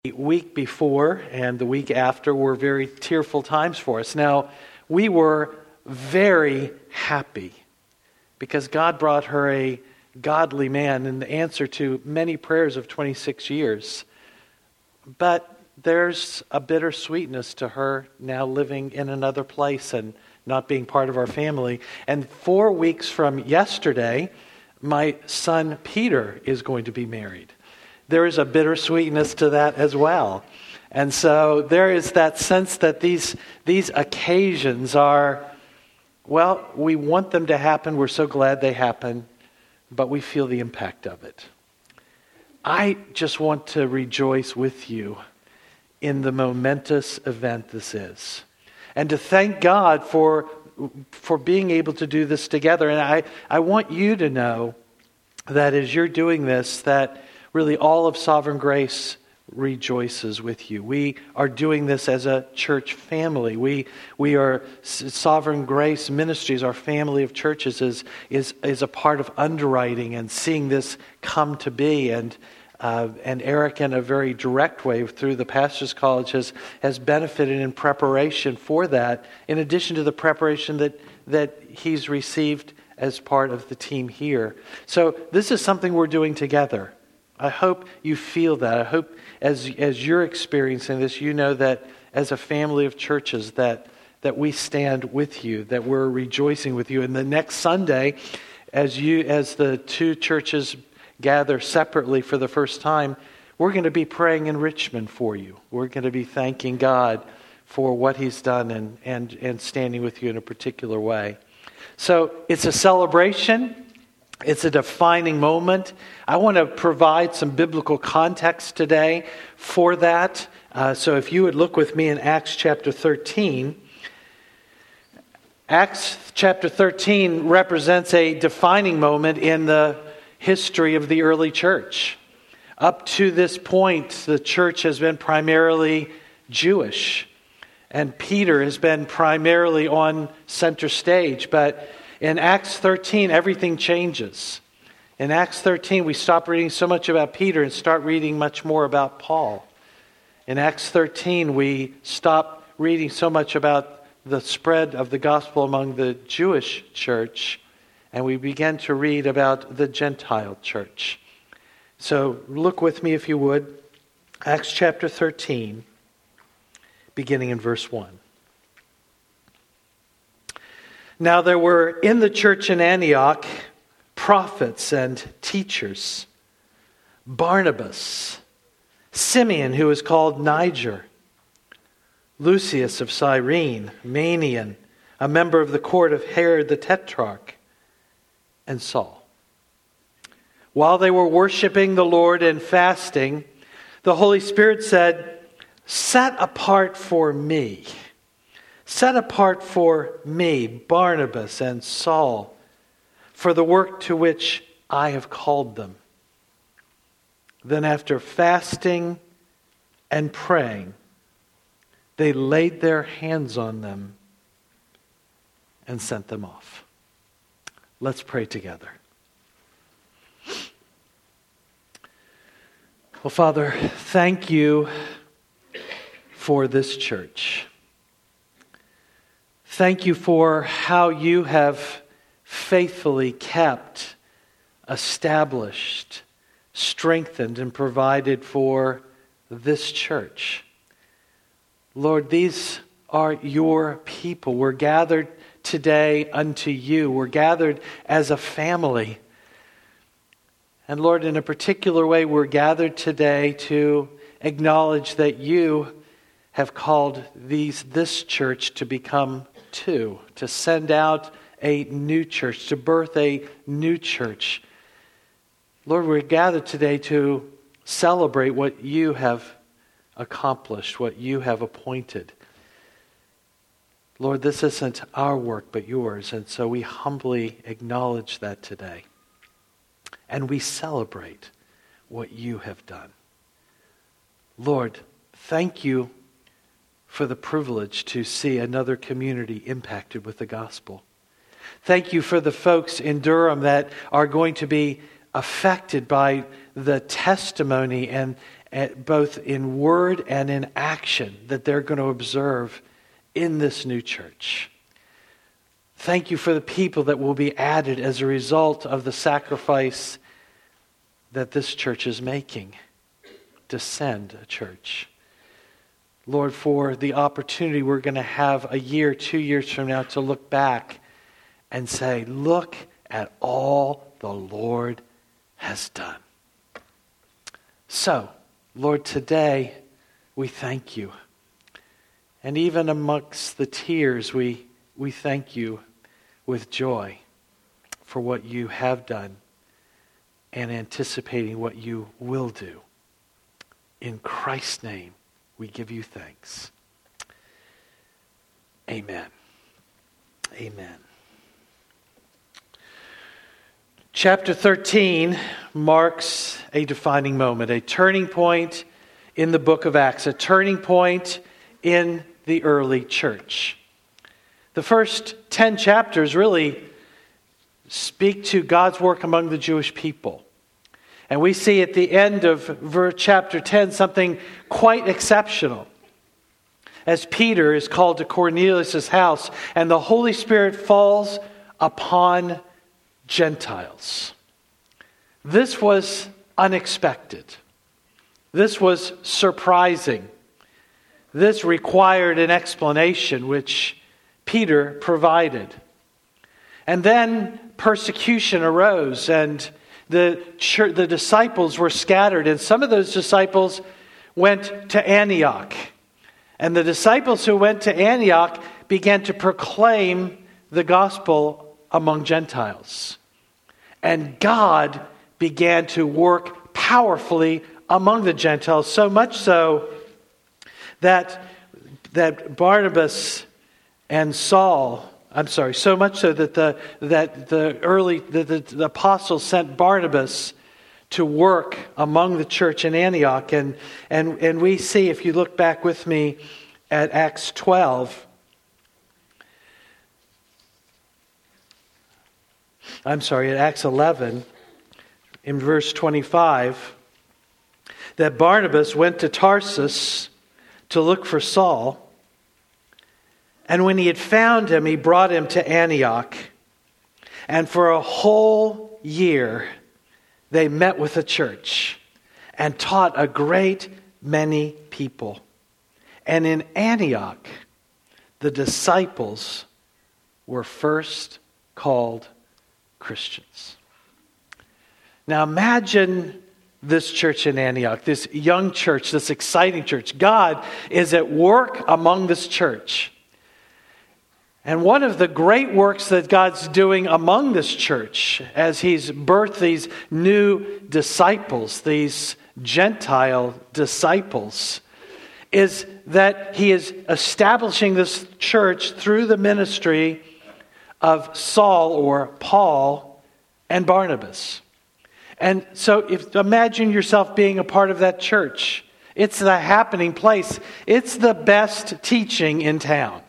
The week before and the week after were very tearful times for us. Now, we were very happy because God brought her a godly man in the answer to many prayers of 26 years. But there's a bittersweetness to her now living in another place and not being part of our family. And 4 weeks from yesterday, my son Peter is going to be married. There is a bittersweetness to that as well. And so there is that sense that these occasions are, well, we want them to happen. We're so glad they happen, but we feel the impact of it. I just want to rejoice with you in the momentous event this is. And to thank God for being able to do this together. And I want you to know that as you're doing this, that really all of Sovereign Grace rejoices with you. We are doing this as a church family. We are Sovereign Grace Ministries, our family of churches is a part of underwriting and seeing this come to be. And Eric, in a very direct way through the Pastors College, has benefited in preparation for that, in addition to the preparation that he's received as part of the team here. So this is something we're doing together. I hope you feel that. I hope as you're experiencing this, you know that as a family of churches that we stand with you, that we're rejoicing with you. And the next Sunday, as the two churches gather separately for the first time, we're going to be praying in Richmond for you. We're going to be thanking God for what He's done and standing with you in a particular way. So it's a celebration. It's a defining moment. I want to provide some biblical context today for that. So if you would look with me in Acts chapter 13. Acts chapter 13 represents a defining moment in the history of the early church. Up to this point, the church has been primarily Jewish. And Peter has been primarily on center stage. But in Acts 13, everything changes. In Acts 13, we stop reading so much about Peter and start reading much more about Paul. In Acts 13, we stop reading so much about the spread of the gospel among the Jewish church, and we begin to read about the Gentile church. So look with me, if you would, Acts chapter 13, beginning in verse 1. Now there were in the church in Antioch prophets and teachers: Barnabas, Simeon, who was called Niger, Lucius of Cyrene, Manaen, a member of the court of Herod the Tetrarch, and Saul. While they were worshiping the Lord and fasting, the Holy Spirit said, Set apart for me Barnabas and Saul for the work to which I have called them. Then after fasting and praying, they laid their hands on them and sent them off. Let's pray together. Well, Father, thank you for this church. Thank you for how you have faithfully kept, established, strengthened, and provided for this church. Lord, these are your people. We're gathered today unto you. We're gathered as a family. And Lord, in a particular way, we're gathered today to acknowledge that you have called this church to become two, to send out a new church, to birth a new church. Lord, we're gathered today to celebrate what you have accomplished, what you have appointed. Lord, this isn't our work but yours, and so we humbly acknowledge that today. And we celebrate what you have done. Lord, thank you for the privilege to see another community impacted with the gospel. Thank you for the folks in Durham that are going to be affected by the testimony and both in word and in action that they're going to observe in this new church. Thank you for the people that will be added as a result of the sacrifice that this church is making to send a church. Lord, for the opportunity we're going to have a year, 2 years from now to look back and say, look at all the Lord has done. So, Lord, today we thank you. And even amongst the tears, we thank you with joy for what you have done and anticipating what you will do. In Christ's name, we give you thanks. Amen. Amen. Chapter 13 marks a defining moment, a turning point in the book of Acts, a turning point in the early church. The first 10 chapters really speak to God's work among the Jewish people. And we see at the end of chapter 10 something quite exceptional. As Peter is called to Cornelius' house and the Holy Spirit falls upon Gentiles. This was unexpected. This was surprising. This required an explanation which Peter provided. And then persecution arose and the disciples were scattered, and some of those disciples went to Antioch. And the disciples who went to Antioch began to proclaim the gospel among Gentiles. And God began to work powerfully among the Gentiles, so much so that Barnabas and Saul, so much so that the apostles sent Barnabas to work among the church in Antioch. And we see, if you look back with me at Acts 12, at Acts 11, in verse 25, that Barnabas went to Tarsus to look for Saul. And when he had found him, he brought him to Antioch. And for a whole year, they met with the church and taught a great many people. And in Antioch, the disciples were first called Christians. Now imagine this church in Antioch, this young church, this exciting church. God is at work among this church. And one of the great works that God's doing among this church as He's birthed these new disciples, these Gentile disciples, is that He is establishing this church through the ministry of Saul or Paul and Barnabas. And so imagine yourself being a part of that church. It's the happening place. It's the best teaching in town.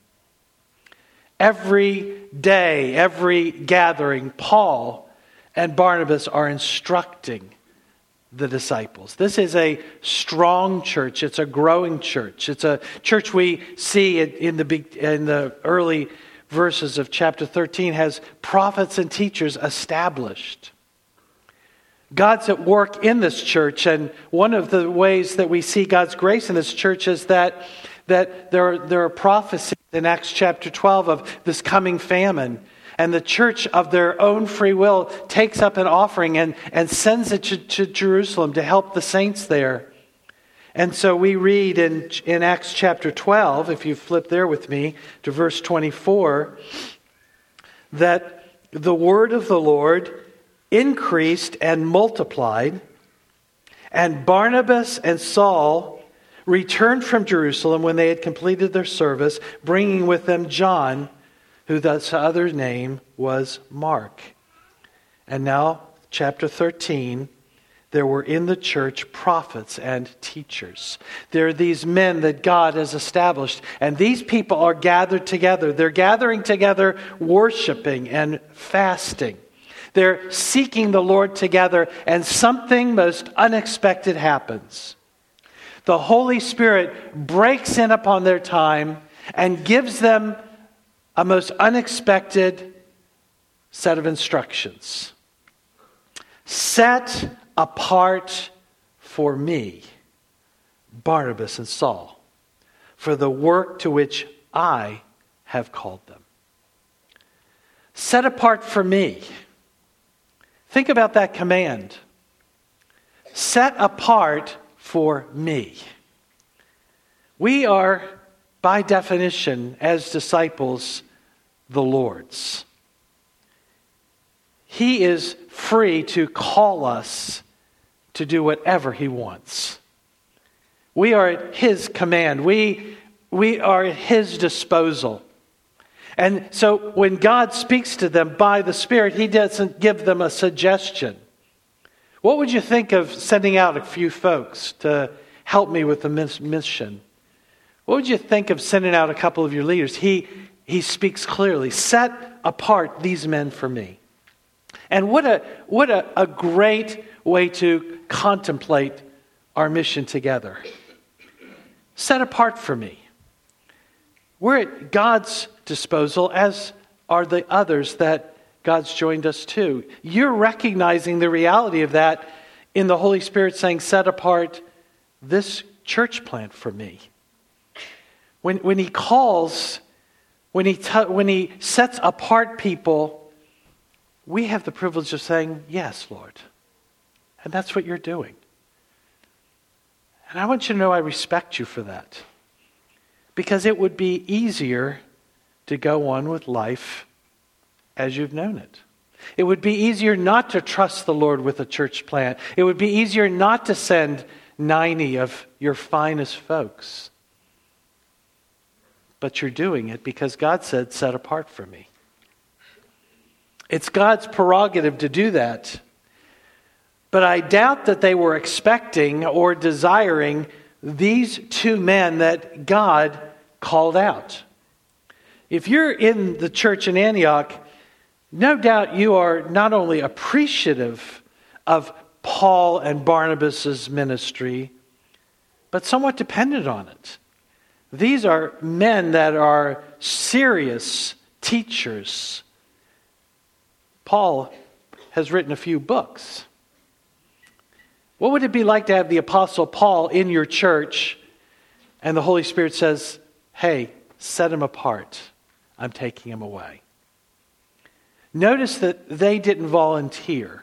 Every day, every gathering, Paul and Barnabas are instructing the disciples. This is a strong church. It's a growing church. It's a church we see in the early verses of chapter 13 has prophets and teachers established. God's at work in this church, and one of the ways that we see God's grace in this church is that there are prophecies in Acts chapter 12 of this coming famine. And the church of their own free will takes up an offering and sends it to Jerusalem to help the saints there. And so we read in Acts chapter 12, if you flip there with me to verse 24, that the word of the Lord increased and multiplied, and Barnabas and Saul returned from Jerusalem when they had completed their service, bringing with them John, who the other name was Mark. And now, chapter 13, there were in the church prophets and teachers. There are these men that God has established, and these people are gathered together. They're gathering together, worshiping and fasting. They're seeking the Lord together, and something most unexpected happens. The Holy Spirit breaks in upon their time and gives them a most unexpected set of instructions. Set apart for me Barnabas and Saul for the work to which I have called them. Set apart for me. Think about that command. Set apart for me. We are, by definition, as disciples, the Lord's. He is free to call us to do whatever He wants. We are at His command. We are at His disposal. And so when God speaks to them by the Spirit, He doesn't give them a suggestion. What would you think of sending out a few folks to help me with the mission? What would you think of sending out a couple of your leaders? He speaks clearly. Set apart these men for me. And what a great way to contemplate our mission together. Set apart for me. We're at God's disposal, as are the others that God's joined us to. You're recognizing the reality of that in the Holy Spirit saying, set apart this church plant for me. When He calls, when He sets apart people, we have the privilege of saying, yes, Lord. And that's what you're doing. And I want you to know I respect you for that. Because it would be easier to go on with life as you've known it. It would be easier not to trust the Lord with a church plant. It would be easier not to send 90 of your finest folks. But you're doing it because God said, set apart for me. It's God's prerogative to do that. But I doubt that they were expecting or desiring these two men that God called out. If you're in the church in Antioch, no doubt you are not only appreciative of Paul and Barnabas' ministry, but somewhat dependent on it. These are men that are serious teachers. Paul has written a few books. What would it be like to have the Apostle Paul in your church and the Holy Spirit says, hey, set him apart. I'm taking him away. Notice that they didn't volunteer.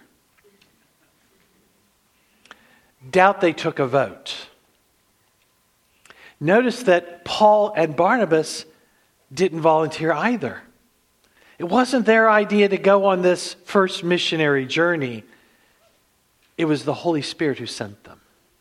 Doubt they took a vote. Notice that Paul and Barnabas didn't volunteer either. It wasn't their idea to go on this first missionary journey. It was the Holy Spirit who sent them.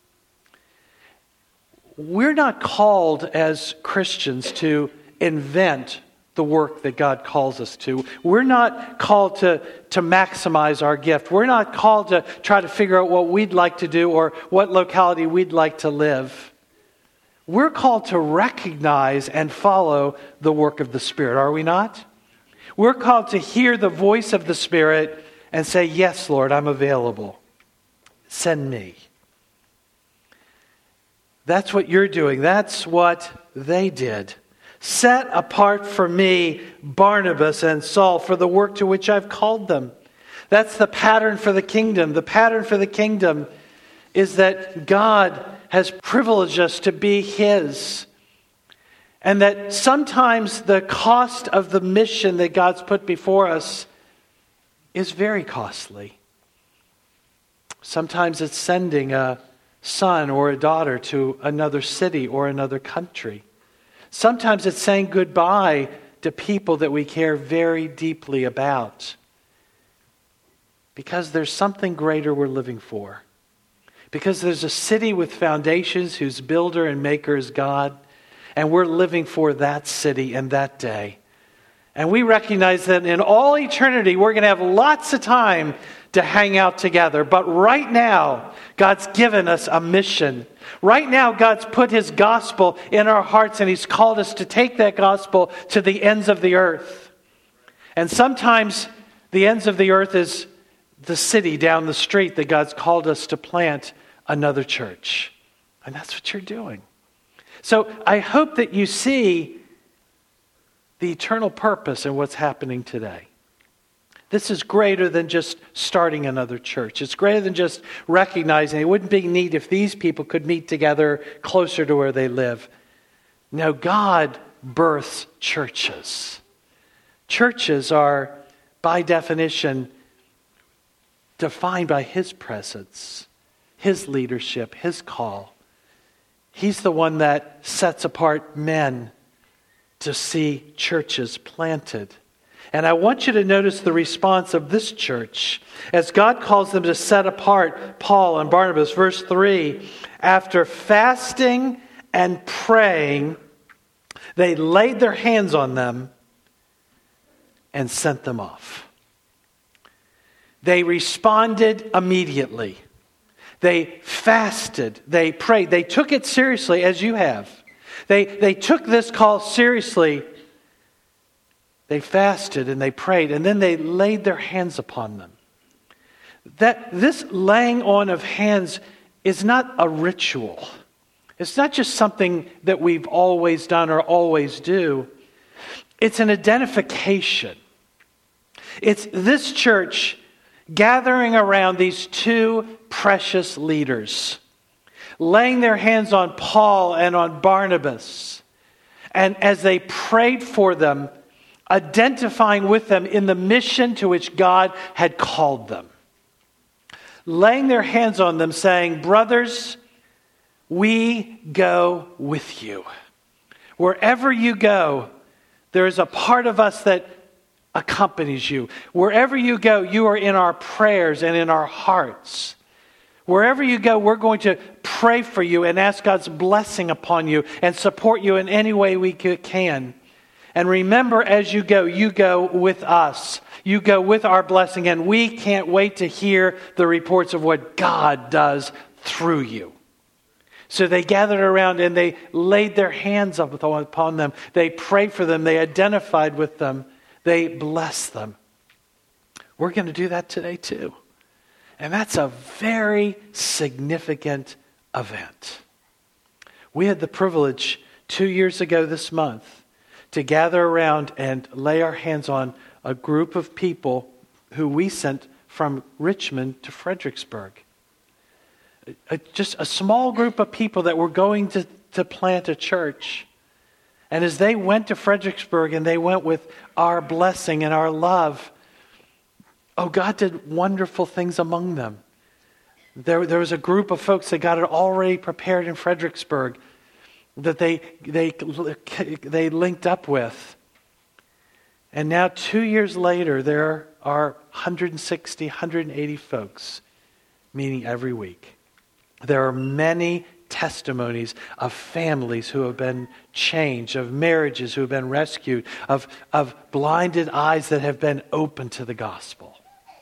We're not called as Christians to invent the work that God calls us to. We're not called to maximize our gift. We're not called to try to figure out what we'd like to do or what locality we'd like to live. We're called to recognize and follow the work of the Spirit, are we not? We're called to hear the voice of the Spirit and say, yes, Lord, I'm available. Send me. That's what you're doing. That's what they did. Set apart for me Barnabas and Saul for the work to which I've called them. That's the pattern for the kingdom. The pattern for the kingdom is that God has privileged us to be His. And that sometimes the cost of the mission that God's put before us is very costly. Sometimes it's sending a son or a daughter to another city or another country. Sometimes it's saying goodbye to people that we care very deeply about. Because there's something greater we're living for. Because there's a city with foundations whose builder and maker is God. And we're living for that city and that day. And we recognize that in all eternity, we're going to have lots of time to hang out together. But right now, God's given us a mission. Right now, God's put His gospel in our hearts, and He's called us to take that gospel to the ends of the earth. And sometimes the ends of the earth is the city down the street that God's called us to plant another church. And that's what you're doing. So I hope that you see the eternal purpose in what's happening today. This is greater than just starting another church. It's greater than just recognizing it wouldn't be neat if these people could meet together closer to where they live. No, God births churches. Churches are, by definition, defined by His presence, His leadership, His call. He's the one that sets apart men to see churches planted. And I want you to notice the response of this church as God calls them to set apart Paul and Barnabas. Verse 3, after fasting and praying, they laid their hands on them and sent them off. They responded immediately. They fasted. They prayed. They took it seriously as you have. They took this call seriously. They fasted and they prayed, and then they laid their hands upon them. That this laying on of hands is not a ritual. It's not just something that we've always done or always do. It's an identification. It's this church gathering around these two precious leaders, laying their hands on Paul and on Barnabas, and as they prayed for them, identifying with them in the mission to which God had called them. Laying their hands on them, saying, brothers, we go with you. Wherever you go, there is a part of us that accompanies you. Wherever you go, you are in our prayers and in our hearts. Wherever you go, we're going to pray for you and ask God's blessing upon you and support you in any way we can. And remember, as you go with us. You go with our blessing, and we can't wait to hear the reports of what God does through you. So they gathered around and they laid their hands upon them. They prayed for them. They identified with them. They blessed them. We're going to do that today too. And that's a very significant event. We had the privilege 2 years ago this month to gather around and lay our hands on a group of people who we sent from Richmond to Fredericksburg. Just a small group of people that were going to plant a church. And as they went to Fredericksburg and they went with our blessing and our love, God did wonderful things among them. There was a group of folks that got it already prepared in Fredericksburg that they linked up with. And now 2 years later, there are 160, 180 folks meeting every week. There are many testimonies of families who have been changed, of marriages who have been rescued, of blinded eyes that have been opened to the gospel.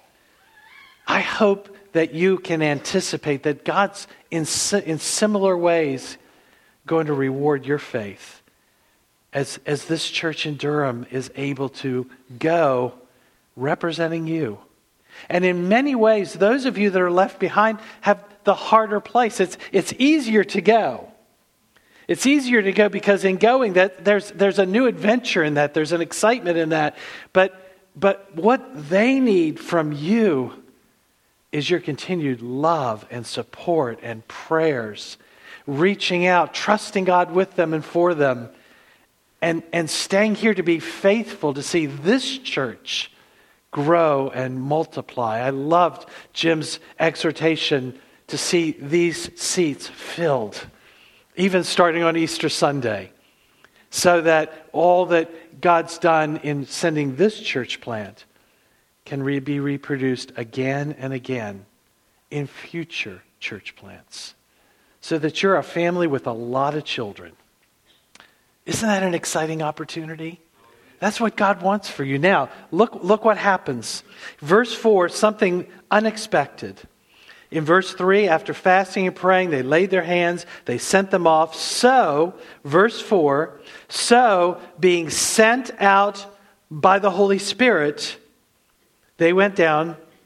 I hope that you can anticipate that God's in similar ways going to reward your faith as this church in Durham is able to go representing you. And in many ways, those of you that are left behind have the harder place. It's easier to go. It's easier to go because in going that there's a new adventure in that. There's an excitement in that. But what they need from you is your continued love and support and prayers, reaching out, trusting God with them and for them, and staying here to be faithful to see this church grow and multiply. I loved Jim's exhortation to see these seats filled, even starting on Easter Sunday, so that all that God's done in sending this church plant can be reproduced again and again in future church plants, so that you're a family with a lot of children. Isn't that an exciting opportunity? That's what God wants for you. Now, look what happens. Verse 4, something unexpected. In verse 3, after fasting and praying, they laid their hands, they sent them off. So, verse 4, so being sent out by the Holy Spirit, they went down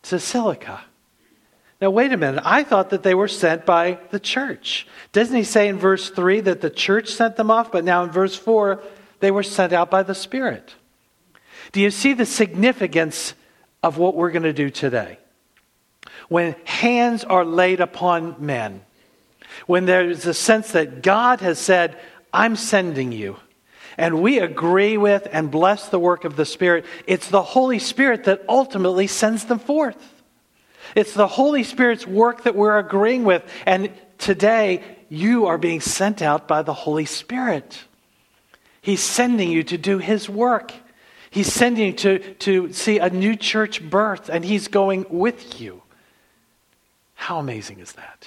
to Silica. Now, wait a minute. I thought that they were sent by the church. Doesn't he say in verse 3 that the church sent them off? But now in verse 4, they were sent out by the Spirit. Do you see the significance of what we're going to do today? When hands are laid upon men, when there's a sense that God has said, I'm sending you, and we agree with and bless the work of the Spirit, it's the Holy Spirit that ultimately sends them forth. It's the Holy Spirit's work that we're agreeing with. And today, you are being sent out by the Holy Spirit. He's sending you to do His work. He's sending you to see a new church birth, and He's going with you. How amazing is that?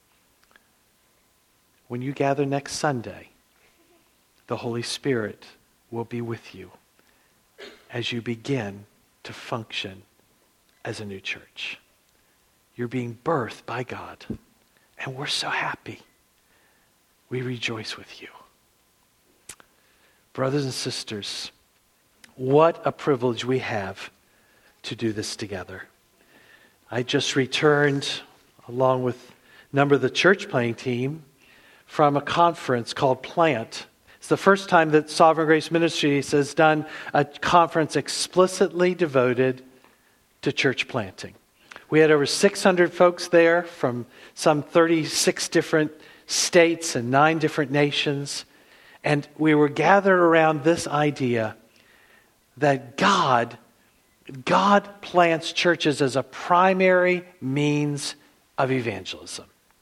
When you gather next Sunday, the Holy Spirit will be with you as you begin to function as a new church. You're being birthed by God, and we're so happy. We rejoice with you. Brothers and sisters, what a privilege we have to do this together. I just returned, along with a number of the church planting team, from a conference called Plant. It's the first time that Sovereign Grace Ministries has done a conference explicitly devoted to church planting. We had over 600 folks there from some 36 different states and 9 different nations. And we were gathered around this idea that God plants churches as a primary means of evangelism.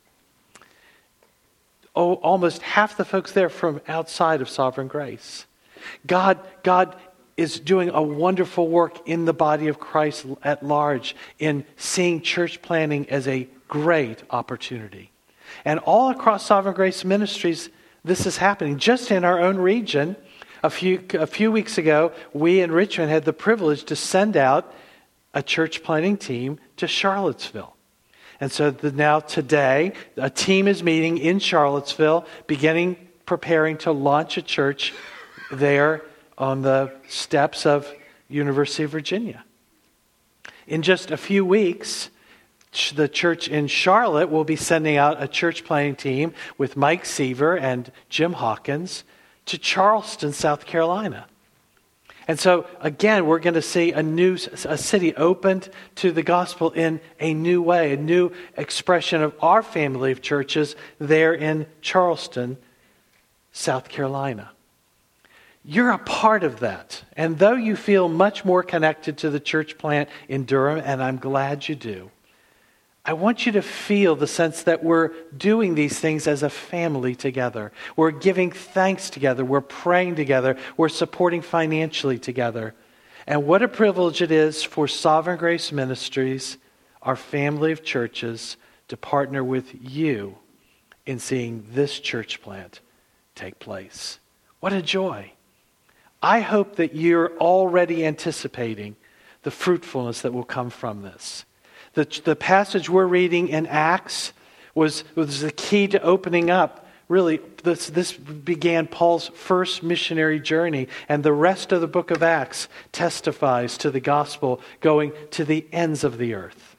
Almost half the folks there from outside of Sovereign Grace. God is doing a wonderful work in the body of Christ at large in seeing church planting as a great opportunity. And all across Sovereign Grace Ministries, this is happening. Just in our own region, a few weeks ago, we in Richmond had the privilege to send out a church planting team to Charlottesville. And so now today, a team is meeting in Charlottesville, preparing to launch a church there on the steps of University of Virginia. In just a few weeks, the church in Charlotte will be sending out a church planting team with Mike Seaver and Jim Hawkins to Charleston, South Carolina. And so, again, we're going to see a city opened to the gospel in a new way, a new expression of our family of churches there in Charleston, South Carolina. You're a part of that. And though you feel much more connected to the church plant in Durham, and I'm glad you do, I want you to feel the sense that we're doing these things as a family together. We're giving thanks together. We're praying together. We're supporting financially together. And what a privilege it is for Sovereign Grace Ministries, our family of churches, to partner with you in seeing this church plant take place. What a joy. I hope that you're already anticipating the fruitfulness that will come from this. The passage we're reading in Acts was the key to opening up. Really, this began Paul's first missionary journey, and the rest of the book of Acts testifies to the gospel going to the ends of the earth.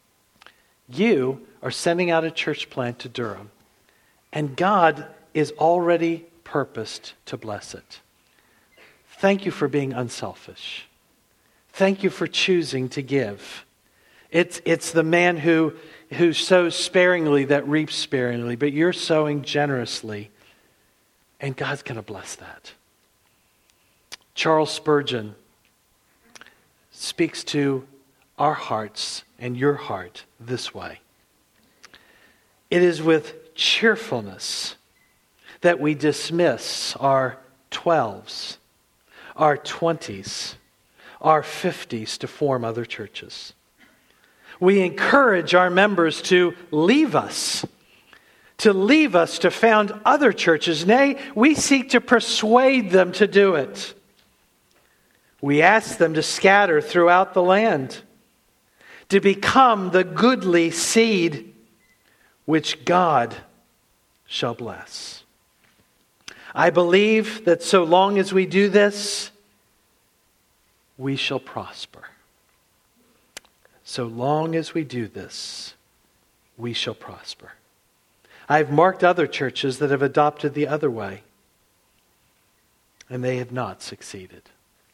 You are sending out a church plant to Durham, and God is already purposed to bless it. Thank you for being unselfish. Thank you for choosing to give. It's the man who sows sparingly that reaps sparingly, but you're sowing generously, and God's going to bless that. Charles Spurgeon speaks to our hearts and your heart this way. It is with cheerfulness that we dismiss our 12s, our 20s, our 50s to form other churches. We encourage our members to leave us to found other churches. Nay, we seek to persuade them to do it. We ask them to scatter throughout the land, to become the goodly seed which God shall bless. I believe that so long as we do this, we shall prosper. So long as we do this, we shall prosper. I've marked other churches that have adopted the other way, and they have not succeeded.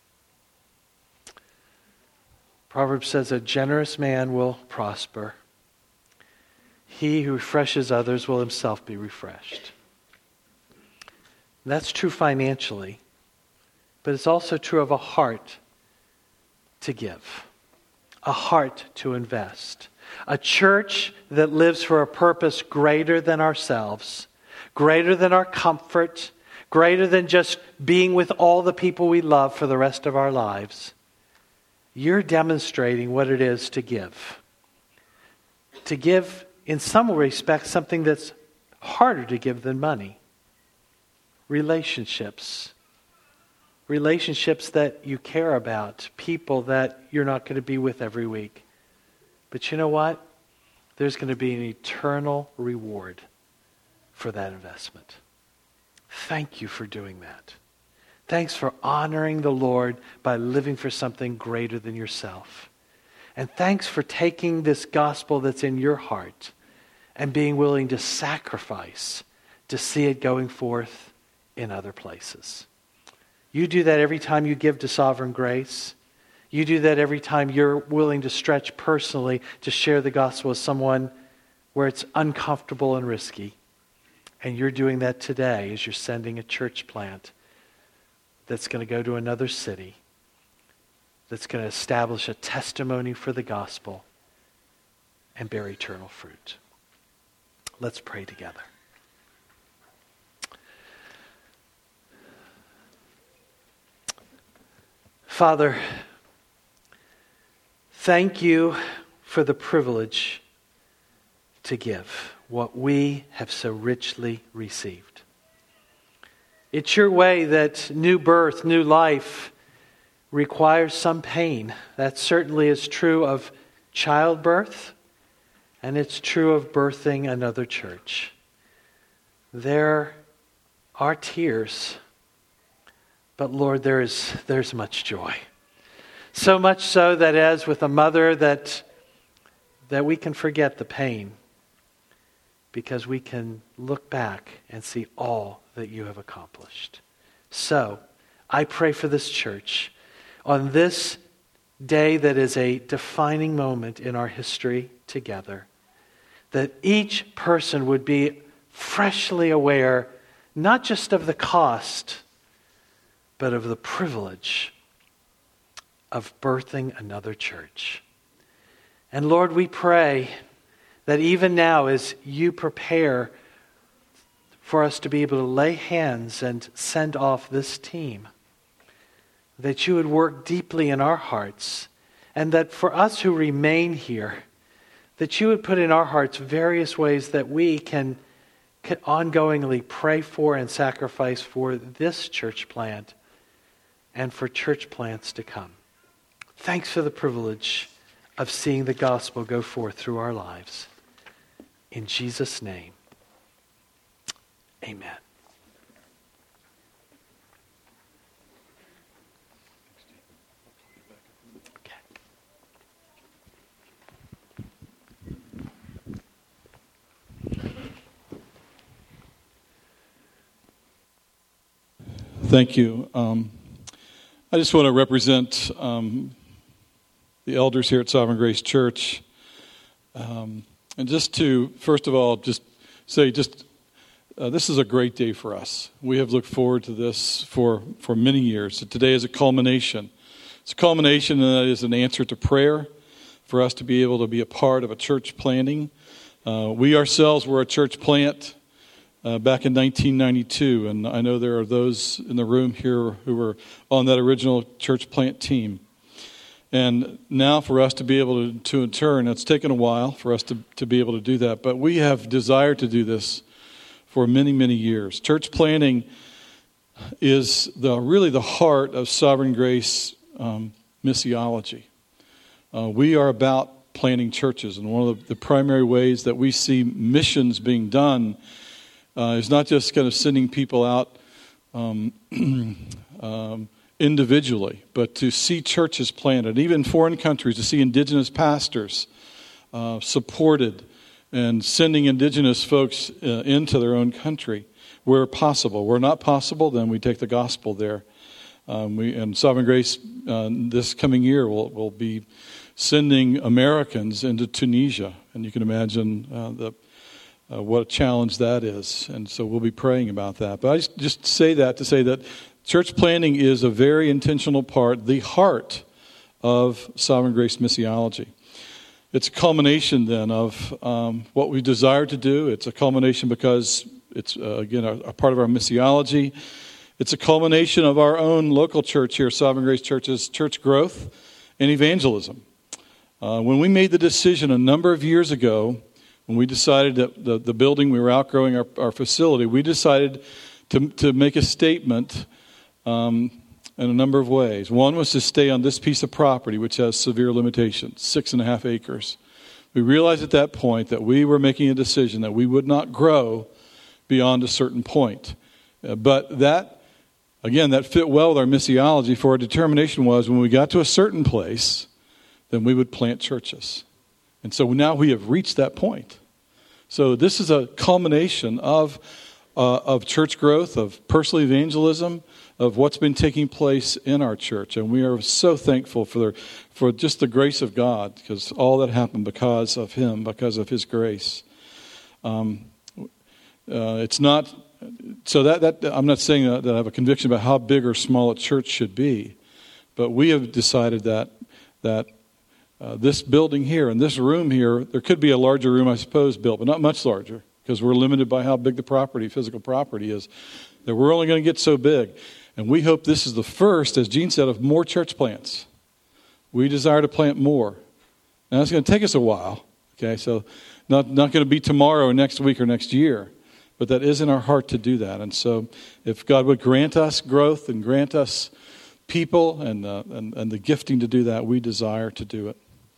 Proverbs says a generous man will prosper. He who refreshes others will himself be refreshed. That's true financially, but it's also true of a heart to give, a heart to invest. A church that lives for a purpose greater than ourselves, greater than our comfort, greater than just being with all the people we love for the rest of our lives. You're demonstrating what it is to give. To give, in some respects, something that's harder to give than money. Relationships. Relationships that you care about. People that you're not going to be with every week. But you know what? There's going to be an eternal reward for that investment. Thank you for doing that. Thanks for honoring the Lord by living for something greater than yourself. And thanks for taking this gospel that's in your heart and being willing to sacrifice to see it going forth in other places. You do that every time you give to Sovereign Grace. You do that every time you're willing to stretch personally to share the gospel with someone where it's uncomfortable and risky. And you're doing that today as you're sending a church plant that's going to go to another city, that's going to establish a testimony for the gospel and bear eternal fruit. Let's pray together. Father, thank you for the privilege to give what we have so richly received. It's your way that new birth, new life requires some pain. That certainly is true of childbirth, and it's true of birthing another church. There are tears, but Lord, there's much joy. So much so that as with a mother that we can forget the pain because we can look back and see all that you have accomplished. So, I pray for this church on this day that is a defining moment in our history together, that each person would be freshly aware not just of the cost, but of the privilege of birthing another church. And Lord, we pray that even now as you prepare for us to be able to lay hands and send off this team, that you would work deeply in our hearts, and that for us who remain here, that you would put in our hearts various ways that we can ongoingly pray for and sacrifice for this church plant and for church plants to come. Thanks for the privilege of seeing the gospel go forth through our lives. In Jesus' name, amen. Thank you. I just want to represent the elders here at Sovereign Grace Church. And just to, first of all, just say, this is a great day for us. We have looked forward to this for many years. Today is a culmination. It's a culmination, and that is an answer to prayer for us to be able to be a part of a church planting. We ourselves were a church plant back in 1992, and I know there are those in the room here who were on that original church plant team. And now for us to be able to in turn, it's taken a while for us to be able to do that, but we have desired to do this for many, many years. Church planting is really the heart of Sovereign Grace missiology. We are about planting churches, and one of the primary ways that we see missions being done is not just kind of sending people out individually, but to see churches planted, even foreign countries, to see indigenous pastors supported and sending indigenous folks into their own country where possible. Where not possible, then we take the gospel there. And Sovereign Grace this coming year will be sending Americans into Tunisia, and you can imagine what a challenge that is. And so we'll be praying about that. But I just say that to say that church planting is a very intentional part, the heart of Sovereign Grace missiology. It's a culmination then of what we desire to do. It's a culmination because it's, again, a part of our missiology. It's a culmination of our own local church here, Sovereign Grace Church's church growth and evangelism. When we made the decision a number of years ago, when we decided that the building, we were outgrowing our facility, we decided to make a statement in a number of ways. One was to stay on this piece of property, which has severe limitations, 6.5 acres. We realized at that point that we were making a decision that we would not grow beyond a certain point. But that, again, that fit well with our missiology, for our determination was when we got to a certain place, then we would plant churches. And so now we have reached that point. So this is a culmination of church growth, of personal evangelism, of what's been taking place in our church. And we are so thankful for just the grace of God, because all that happened because of Him, because of His grace. It's not, so that I'm not saying that I have a conviction about how big or small a church should be, but we have decided that this building here and this room here, there could be a larger room, I suppose, built, but not much larger, because we're limited by how big the property, physical property is, that we're only going to get so big. And we hope this is the first, as Gene said, of more church plants. We desire to plant more. Now, it's going to take us a while, okay? So not going to be tomorrow or next week or next year, but that is in our heart to do that. And so if God would grant us growth and grant us people and the gifting to do that, we desire to do it.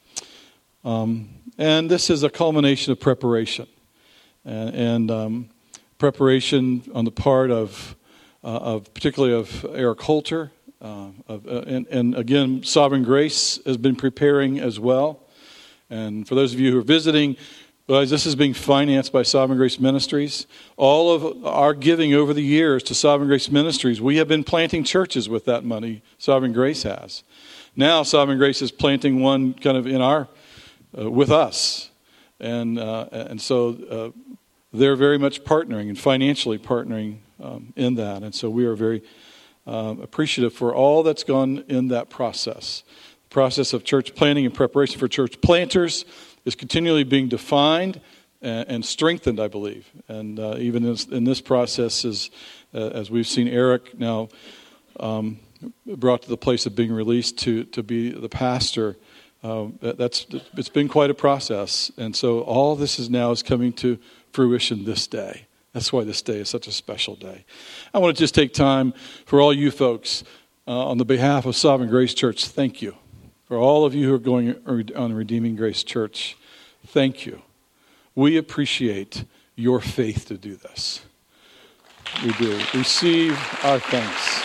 And this is a culmination of preparation. And preparation on the part of particularly of Eric Holter, and again, Sovereign Grace has been preparing as well. And for those of you who are visiting, this is being financed by Sovereign Grace Ministries. All of our giving over the years to Sovereign Grace Ministries, we have been planting churches with that money. Sovereign Grace has. Now, Sovereign Grace is planting one kind of in our with us, and so they're very much partnering and financially partnering in that. And so we are very appreciative for all that's gone in that process. The process of church planting and preparation for church planters is continually being defined and strengthened, I believe. And even in this process, as we've seen Eric now brought to the place of being released to be the pastor, it's been quite a process. And so all this is coming to fruition this day. That's why this day is such a special day. I want to just take time for all you folks, on the behalf of Sovereign Grace Church, thank you. For all of you who are going on Redeeming Grace Church, thank you. We appreciate your faith to do this. We do. Receive our thanks.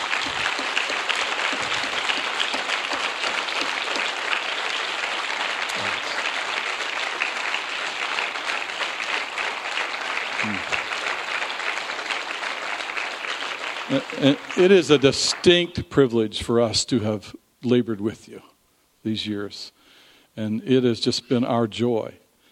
And it is a distinct privilege for us to have labored with you these years. And it has just been our joy.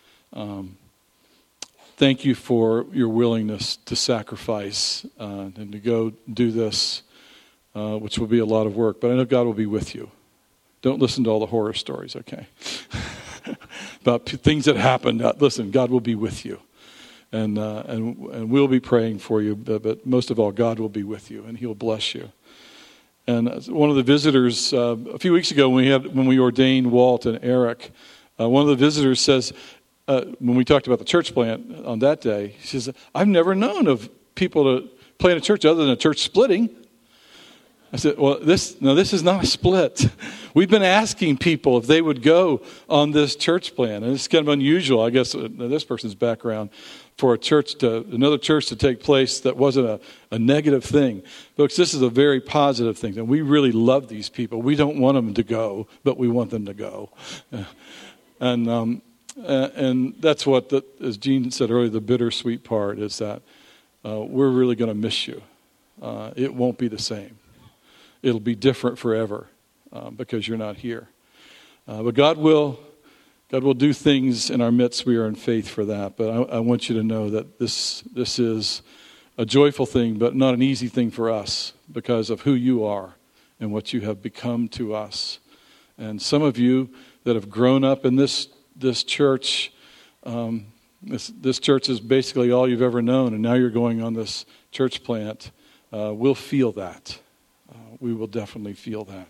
Thank you for your willingness to sacrifice and to go do this, which will be a lot of work. But I know God will be with you. Don't listen to all the horror stories, okay? About things that happened. Listen, God will be with you. And we'll be praying for you, but most of all, God will be with you, and He'll bless you. And one of the visitors, a few weeks ago when we ordained Walt and Eric, one of the visitors says, when we talked about the church plant on that day, he says, I've never known of people to plant a church other than a church splitting. I said, well, this is not a split. We've been asking people if they would go on this church plan. And it's kind of unusual, I guess, this person's background, for another church to take place that wasn't a negative thing. Folks, this is a very positive thing. And we really love these people. We don't want them to go, but we want them to go. And that's what, as Gene said earlier, the bittersweet part is that we're really going to miss you. It won't be the same. It'll be different forever because you're not here. But God will do things in our midst. We are in faith for that. But I want you to know that this is a joyful thing, but not an easy thing for us because of who you are and what you have become to us. And some of you that have grown up in this church, this church is basically all you've ever known, and now you're going on this church plant. We'll feel that. We will definitely feel that.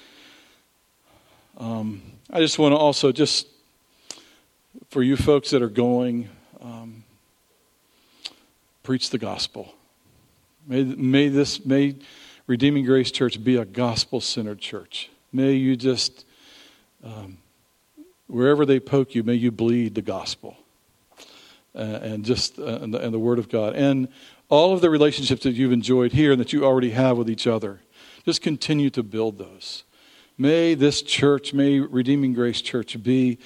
I just want to also for you folks that are going, preach the gospel. May Redeeming Grace Church be a gospel-centered church. May you just, wherever they poke you, may you bleed the gospel and the Word of God. And all of the relationships that you've enjoyed here and that you already have with each other, just continue to build those. May this church, may Redeeming Grace Church be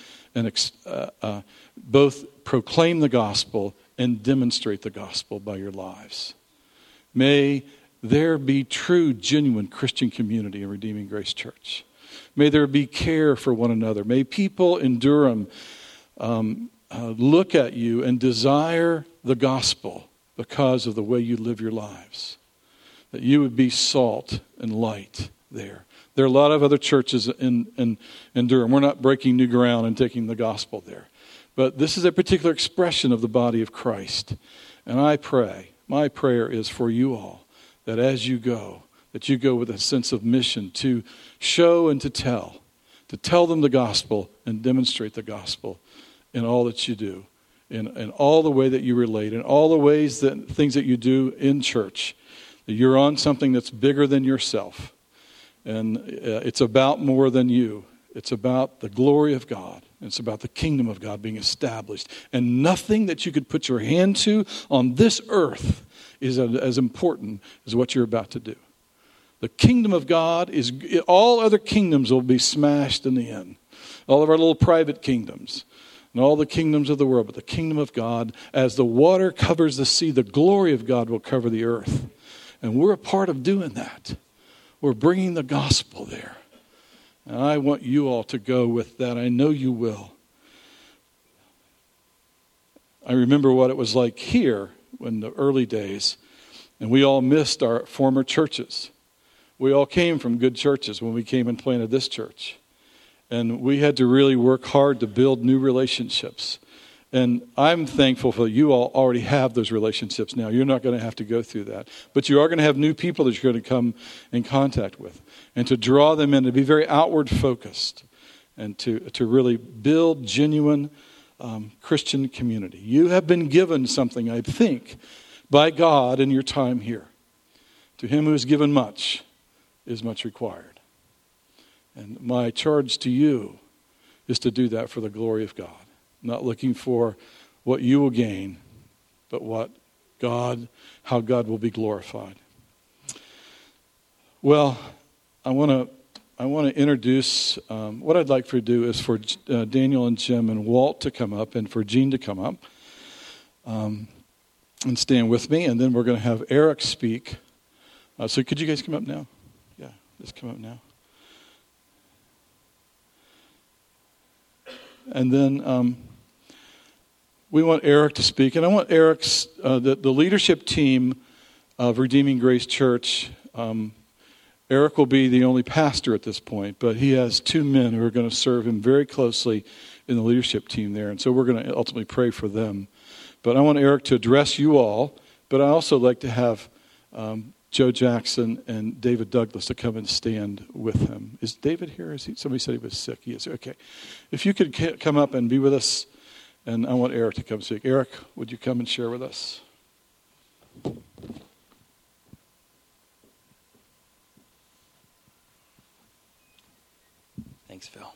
both proclaim the gospel and demonstrate the gospel by your lives. May there be true, genuine Christian community in Redeeming Grace Church. May there be care for one another. May people in Durham look at you and desire the gospel because of the way you live your lives. That you would be salt and light there. There are a lot of other churches in Durham. We're not breaking new ground and taking the gospel there. But this is a particular expression of the body of Christ. And I pray, my prayer is for you all, that as you go with a sense of mission to show and to tell them the gospel and demonstrate the gospel in all that you do, in all the way that you relate, in all the things that you do in church. That you're on something that's bigger than yourself. And it's about more than you. It's about the glory of God. It's about the kingdom of God being established. And nothing that you could put your hand to on this earth is as important as what you're about to do. The kingdom of God all other kingdoms will be smashed in the end. All of our little private kingdoms and all the kingdoms of the world. But the kingdom of God, as the water covers the sea, the glory of God will cover the earth. And we're a part of doing that. We're bringing the gospel there. And I want you all to go with that. I know you will. I remember what it was like here in the early days. And we all missed our former churches. We all came from good churches when we came and planted this church. And we had to really work hard to build new relationships. And I'm thankful for you all already have those relationships now. You're not going to have to go through that. But you are going to have new people that you're going to come in contact with. And to draw them in, to be very outward focused. And to really build genuine Christian community. You have been given something, I think, by God in your time here. To him who is given much is much required. And my charge to you is to do that for the glory of God. Not looking for what you will gain, but how God will be glorified. Well, I want to introduce, what I'd like to do is for Daniel and Jim and Walt to come up and for Gene to come up and stand with me. And then we're going to have Eric speak. So could you guys come up now? Yeah, just come up now. And then we want Eric to speak. And I want Eric's, the leadership team of Redeeming Grace Church. Eric will be the only pastor at this point, but he has two men who are going to serve him very closely in the leadership team there. And so we're going to ultimately pray for them. But I want Eric to address you all, but I also like to have Joe Jackson and David Douglas to come and stand with him. Is David here? Somebody said he was sick. He is. Okay. If you could come up and be with us, and I want Eric to come speak. Eric, would you come and share with us? Thanks, Phil.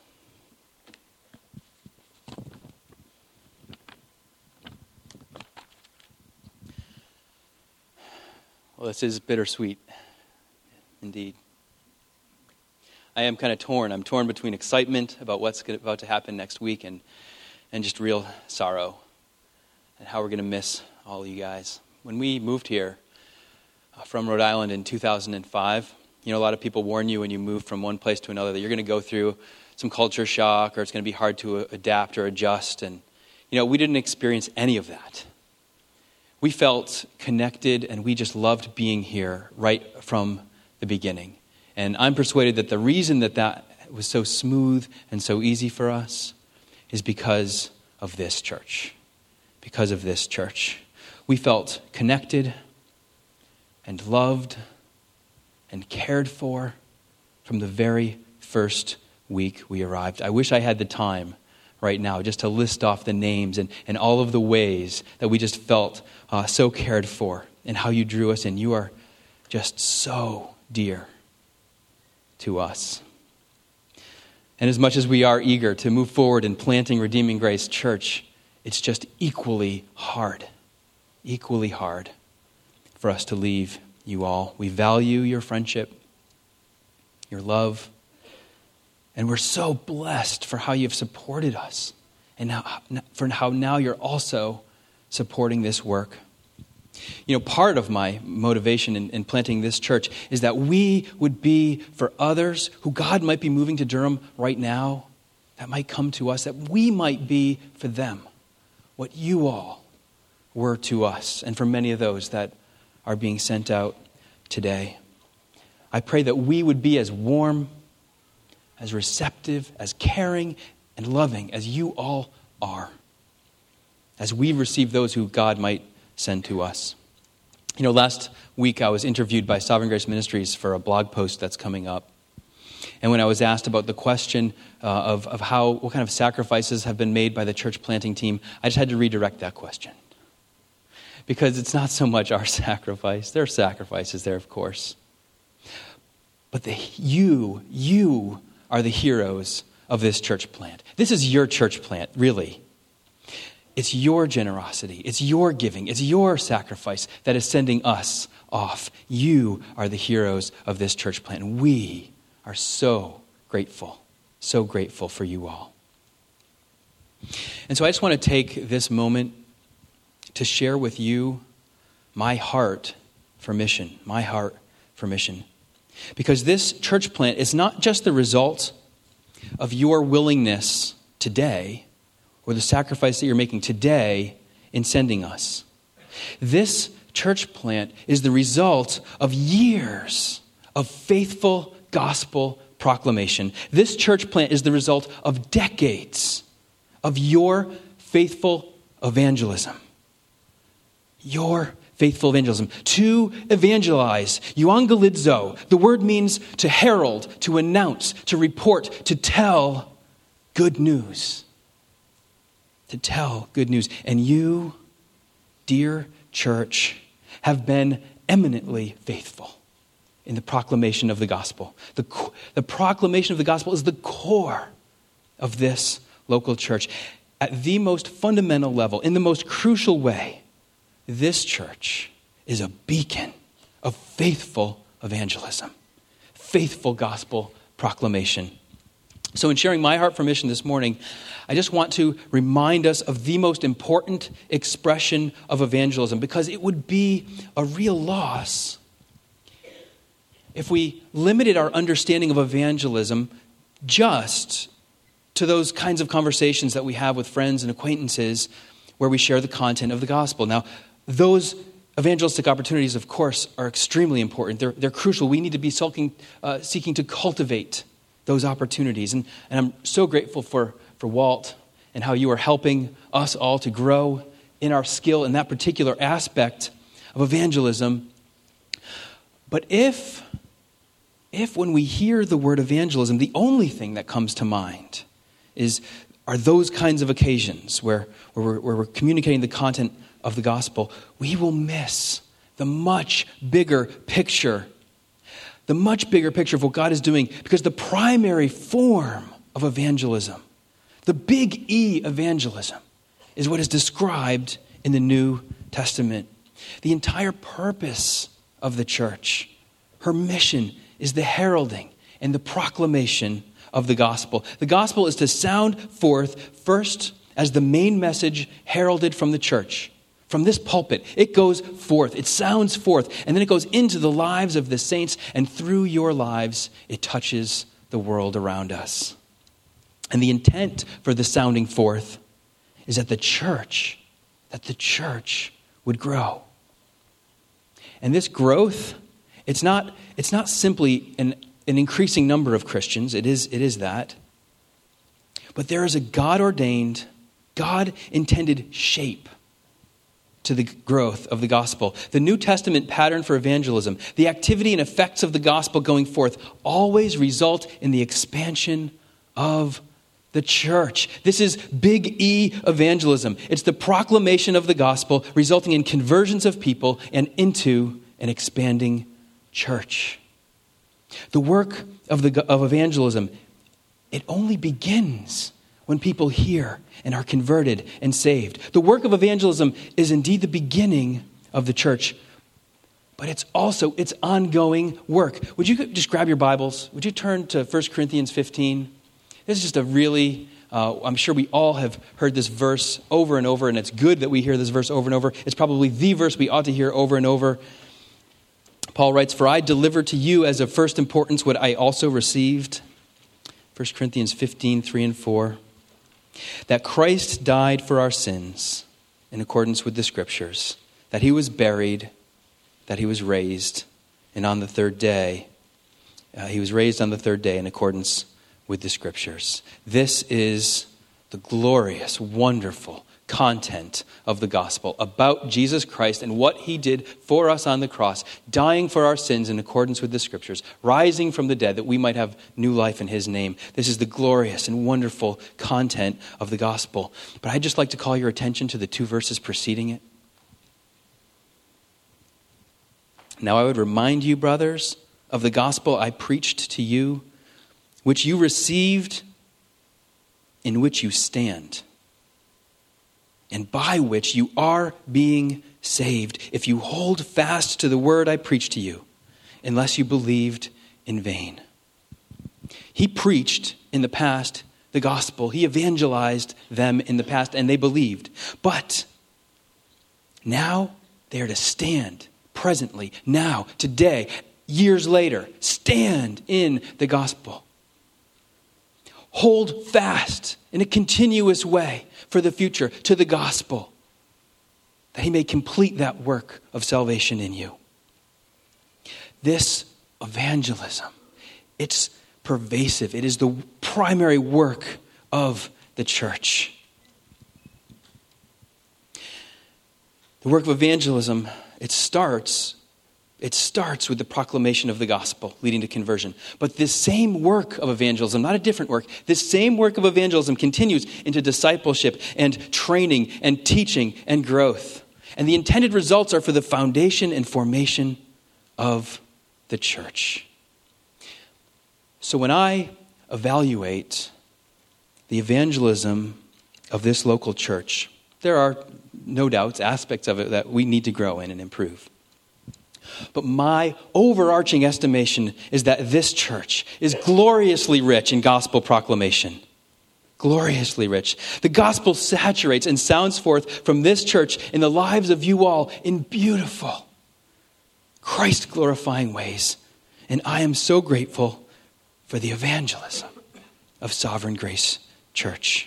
Well, this is bittersweet, indeed. I am kind of torn. I'm torn between excitement about what's about to happen next week and just real sorrow and how we're going to miss all of you guys. When we moved here from Rhode Island in 2005, a lot of people warn you when you move from one place to another that you're going to go through some culture shock or it's going to be hard to adapt or adjust. And, we didn't experience any of that. We felt connected and we just loved being here right from the beginning. And I'm persuaded that the reason that was so smooth and so easy for us is because of this church. Because of this church. We felt connected and loved and cared for from the very first week we arrived. I wish I had the time right now just to list off the names and all of the ways that we just felt so cared for and how you drew us in. You are just so dear to us. And as much as we are eager to move forward in planting Redeeming Grace Church, it's just equally hard for us to leave you all. We value your friendship, your love, and we're so blessed for how you've supported us and for how now you're also supporting this work. Part of my motivation in planting this church is that we would be for others who God might be moving to Durham right now, that might come to us, that we might be for them what you all were to us, and for many of those that are being sent out today. I pray that we would be as warm, as receptive, as caring, and loving as you all are, as we receive those who God might send to us. Last week I was interviewed by Sovereign Grace Ministries for a blog post that's coming up. And when I was asked about the question of what kind of sacrifices have been made by the church planting team, I just had to redirect that question. Because it's not so much our sacrifice. There are sacrifices there, of course. But you are the heroes of this church plant. This is your church plant, really. It's your generosity, it's your giving, it's your sacrifice that is sending us off. You are the heroes of this church plant. And we are so grateful for you all. And so I just want to take this moment to share with you my heart for mission. Because this church plant is not just the result of your willingness today or the sacrifice that you're making today in sending us. This church plant is the result of years of faithful gospel proclamation. This church plant is the result of decades of your faithful evangelism. Your faithful evangelism. To evangelize, euangelizo. The word means to herald, to announce, to report, to tell good news. To tell good news. And you, dear church, have been eminently faithful in the proclamation of the gospel. The proclamation of the gospel is the core of this local church. At the most fundamental level, in the most crucial way, this church is a beacon of faithful evangelism, faithful gospel proclamation. So in sharing my heart for mission this morning, I just want to remind us of the most important expression of evangelism, because it would be a real loss if we limited our understanding of evangelism just to those kinds of conversations that we have with friends and acquaintances where we share the content of the gospel. Now, those evangelistic opportunities, of course, are extremely important. They're crucial. We need to be seeking to cultivate those opportunities. And I'm so grateful for Walt and how you are helping us all to grow in our skill in that particular aspect of evangelism. But if when we hear the word evangelism, the only thing that comes to mind are those kinds of occasions where we're communicating the content of the gospel, we will miss the much bigger picture of what God is doing, because the primary form of evangelism, the big E evangelism, is what is described in the New Testament. The entire purpose of the church, her mission, is the heralding and the proclamation of the gospel. The gospel is to sound forth first as the main message heralded from the church. From this pulpit, it goes forth, it sounds forth, and then it goes into the lives of the saints, and through your lives, it touches the world around us. And the intent for the sounding forth is that the church would grow. And this growth, it's not simply an increasing number of Christians. It is that. But there is a God-ordained, God-intended shape to the growth of the gospel. The New Testament pattern for evangelism, the activity and effects of the gospel going forth, always result in the expansion of the church. This is big E evangelism. It's the proclamation of the gospel resulting in conversions of people and into an expanding church. The work of evangelism, it only begins when people hear and are converted and saved. The work of evangelism is indeed the beginning of the church, but it's also its ongoing work. Would you just grab your Bibles? Would you turn to 1 Corinthians 15? This is just a really, I'm sure we all have heard this verse over and over, and it's good that we hear this verse over and over. It's probably the verse we ought to hear over and over. Paul writes, "For I delivered to you as of first importance what I also received." 1 Corinthians 15, 3 and 4. "That Christ died for our sins in accordance with the Scriptures, that he was buried, that he was raised, and on the third day, he was raised on the third day in accordance with the Scriptures." This is the glorious, wonderful content of the gospel about Jesus Christ and what he did for us on the cross, dying for our sins in accordance with the Scriptures, rising from the dead that we might have new life in his name. This is the glorious and wonderful content of the gospel. But I'd just like to call your attention to the two verses preceding it. "Now I would remind you, brothers, of the gospel I preached to you, which you received, in which you stand, and by which you are being saved, if you hold fast to the word I preached to you, unless you believed in vain." He preached in the past the gospel. He evangelized them in the past, and they believed. But now they are to stand presently, now, today, years later, stand in the gospel. Hold fast in a continuous way for the future to the gospel, that he may complete that work of salvation in you. This evangelism, it's pervasive. It is the primary work of the church. The work of evangelism, it starts with the proclamation of the gospel leading to conversion. But this same work of evangelism, not a different work, this same work of evangelism continues into discipleship and training and teaching and growth. And the intended results are for the foundation and formation of the church. So when I evaluate the evangelism of this local church, there are no doubts aspects of it that we need to grow in and improve. But my overarching estimation is that this church is gloriously rich in gospel proclamation. Gloriously rich. The gospel saturates and sounds forth from this church in the lives of you all in beautiful, Christ-glorifying ways. And I am so grateful for the evangelism of Sovereign Grace Church.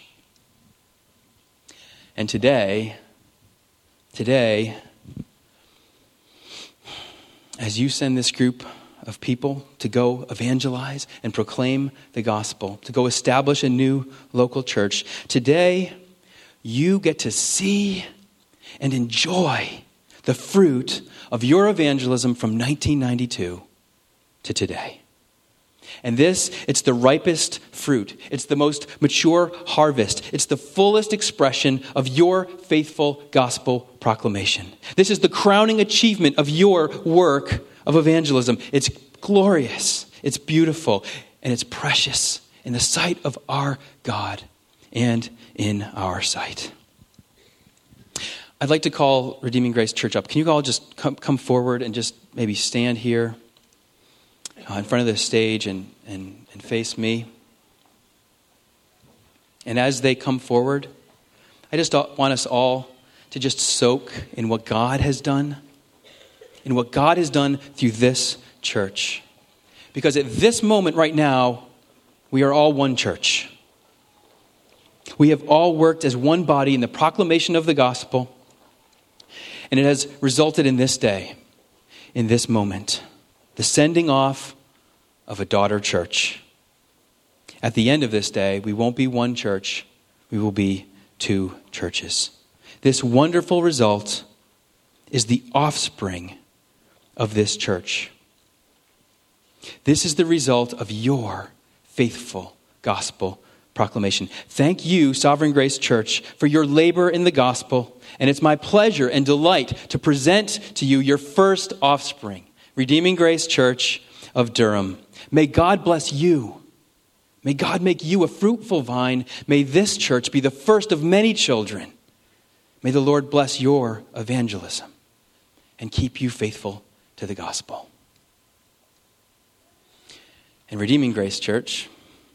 And today, as you send this group of people to go evangelize and proclaim the gospel, to go establish a new local church, today you get to see and enjoy the fruit of your evangelism from 1992 to today. And it's the ripest fruit. It's the most mature harvest. It's the fullest expression of your faithful gospel proclamation. This is the crowning achievement of your work of evangelism. It's glorious, it's beautiful, and it's precious, in the sight of our God and in our sight. I'd like to call Redeeming Grace Church up. Can you all just come forward and just maybe stand here in front of the stage and face me? And as they come forward, I just want us all to just soak in what God has done, in what God has done through this church. Because at this moment right now, we are all one church. We have all worked as one body in the proclamation of the gospel, and it has resulted in this day, in this moment, the sending off of a daughter church. At the end of this day, we won't be one church, we will be two churches. This wonderful result is the offspring of this church. This is the result of your faithful gospel proclamation. Thank you, Sovereign Grace Church, for your labor in the gospel. And it's my pleasure and delight to present to you your first offspring, Redeeming Grace Church of Durham. May God bless you. May God make you a fruitful vine. May this church be the first of many children. May the Lord bless your evangelism and keep you faithful to the gospel. And Redeeming Grace Church,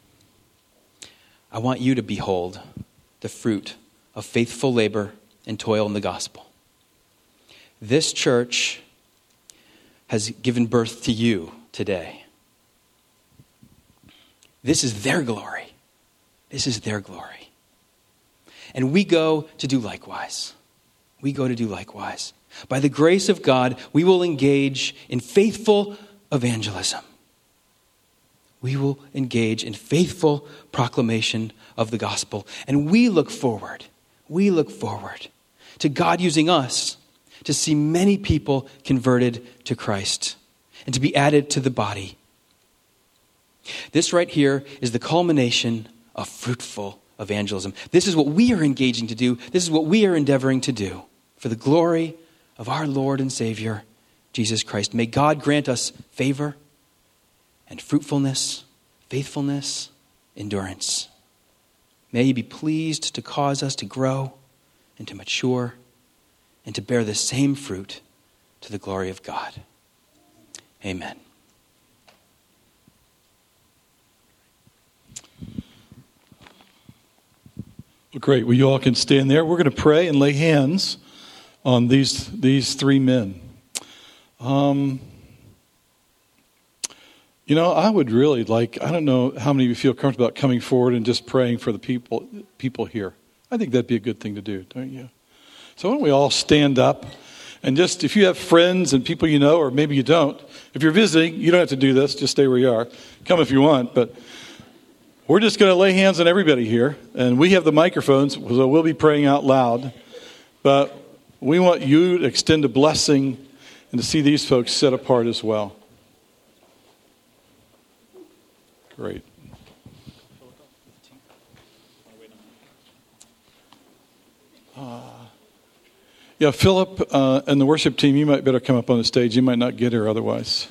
I want you to behold the fruit of faithful labor and toil in the gospel. This church has given birth to you today. This is their glory. This is their glory. And we go to do likewise. We go to do likewise. By the grace of God, we will engage in faithful evangelism. We will engage in faithful proclamation of the gospel. And we look forward to God using us to see many people converted to Christ and to be added to the body. This right here is the culmination of fruitful evangelism. This is what we are engaging to do. This is what we are endeavoring to do for the glory of our Lord and Savior, Jesus Christ. May God grant us favor and fruitfulness, faithfulness, endurance. May He be pleased to cause us to grow and to mature and to bear the same fruit to the glory of God. Amen. Well, great. Well, you all can stand there. We're going to pray and lay hands on these three men. I would really like, I don't know how many of you feel comfortable about coming forward and just praying for the people here. I think that'd be a good thing to do, don't you? So why don't we all stand up and just, if you have friends and people you know, or maybe you don't, if you're visiting, you don't have to do this, just stay where you are. Come if you want, but we're just going to lay hands on everybody here, and we have the microphones, so we'll be praying out loud, but we want you to extend a blessing and to see these folks set apart as well. Great. Philip and the worship team, you might better come up on the stage. You might not get here otherwise.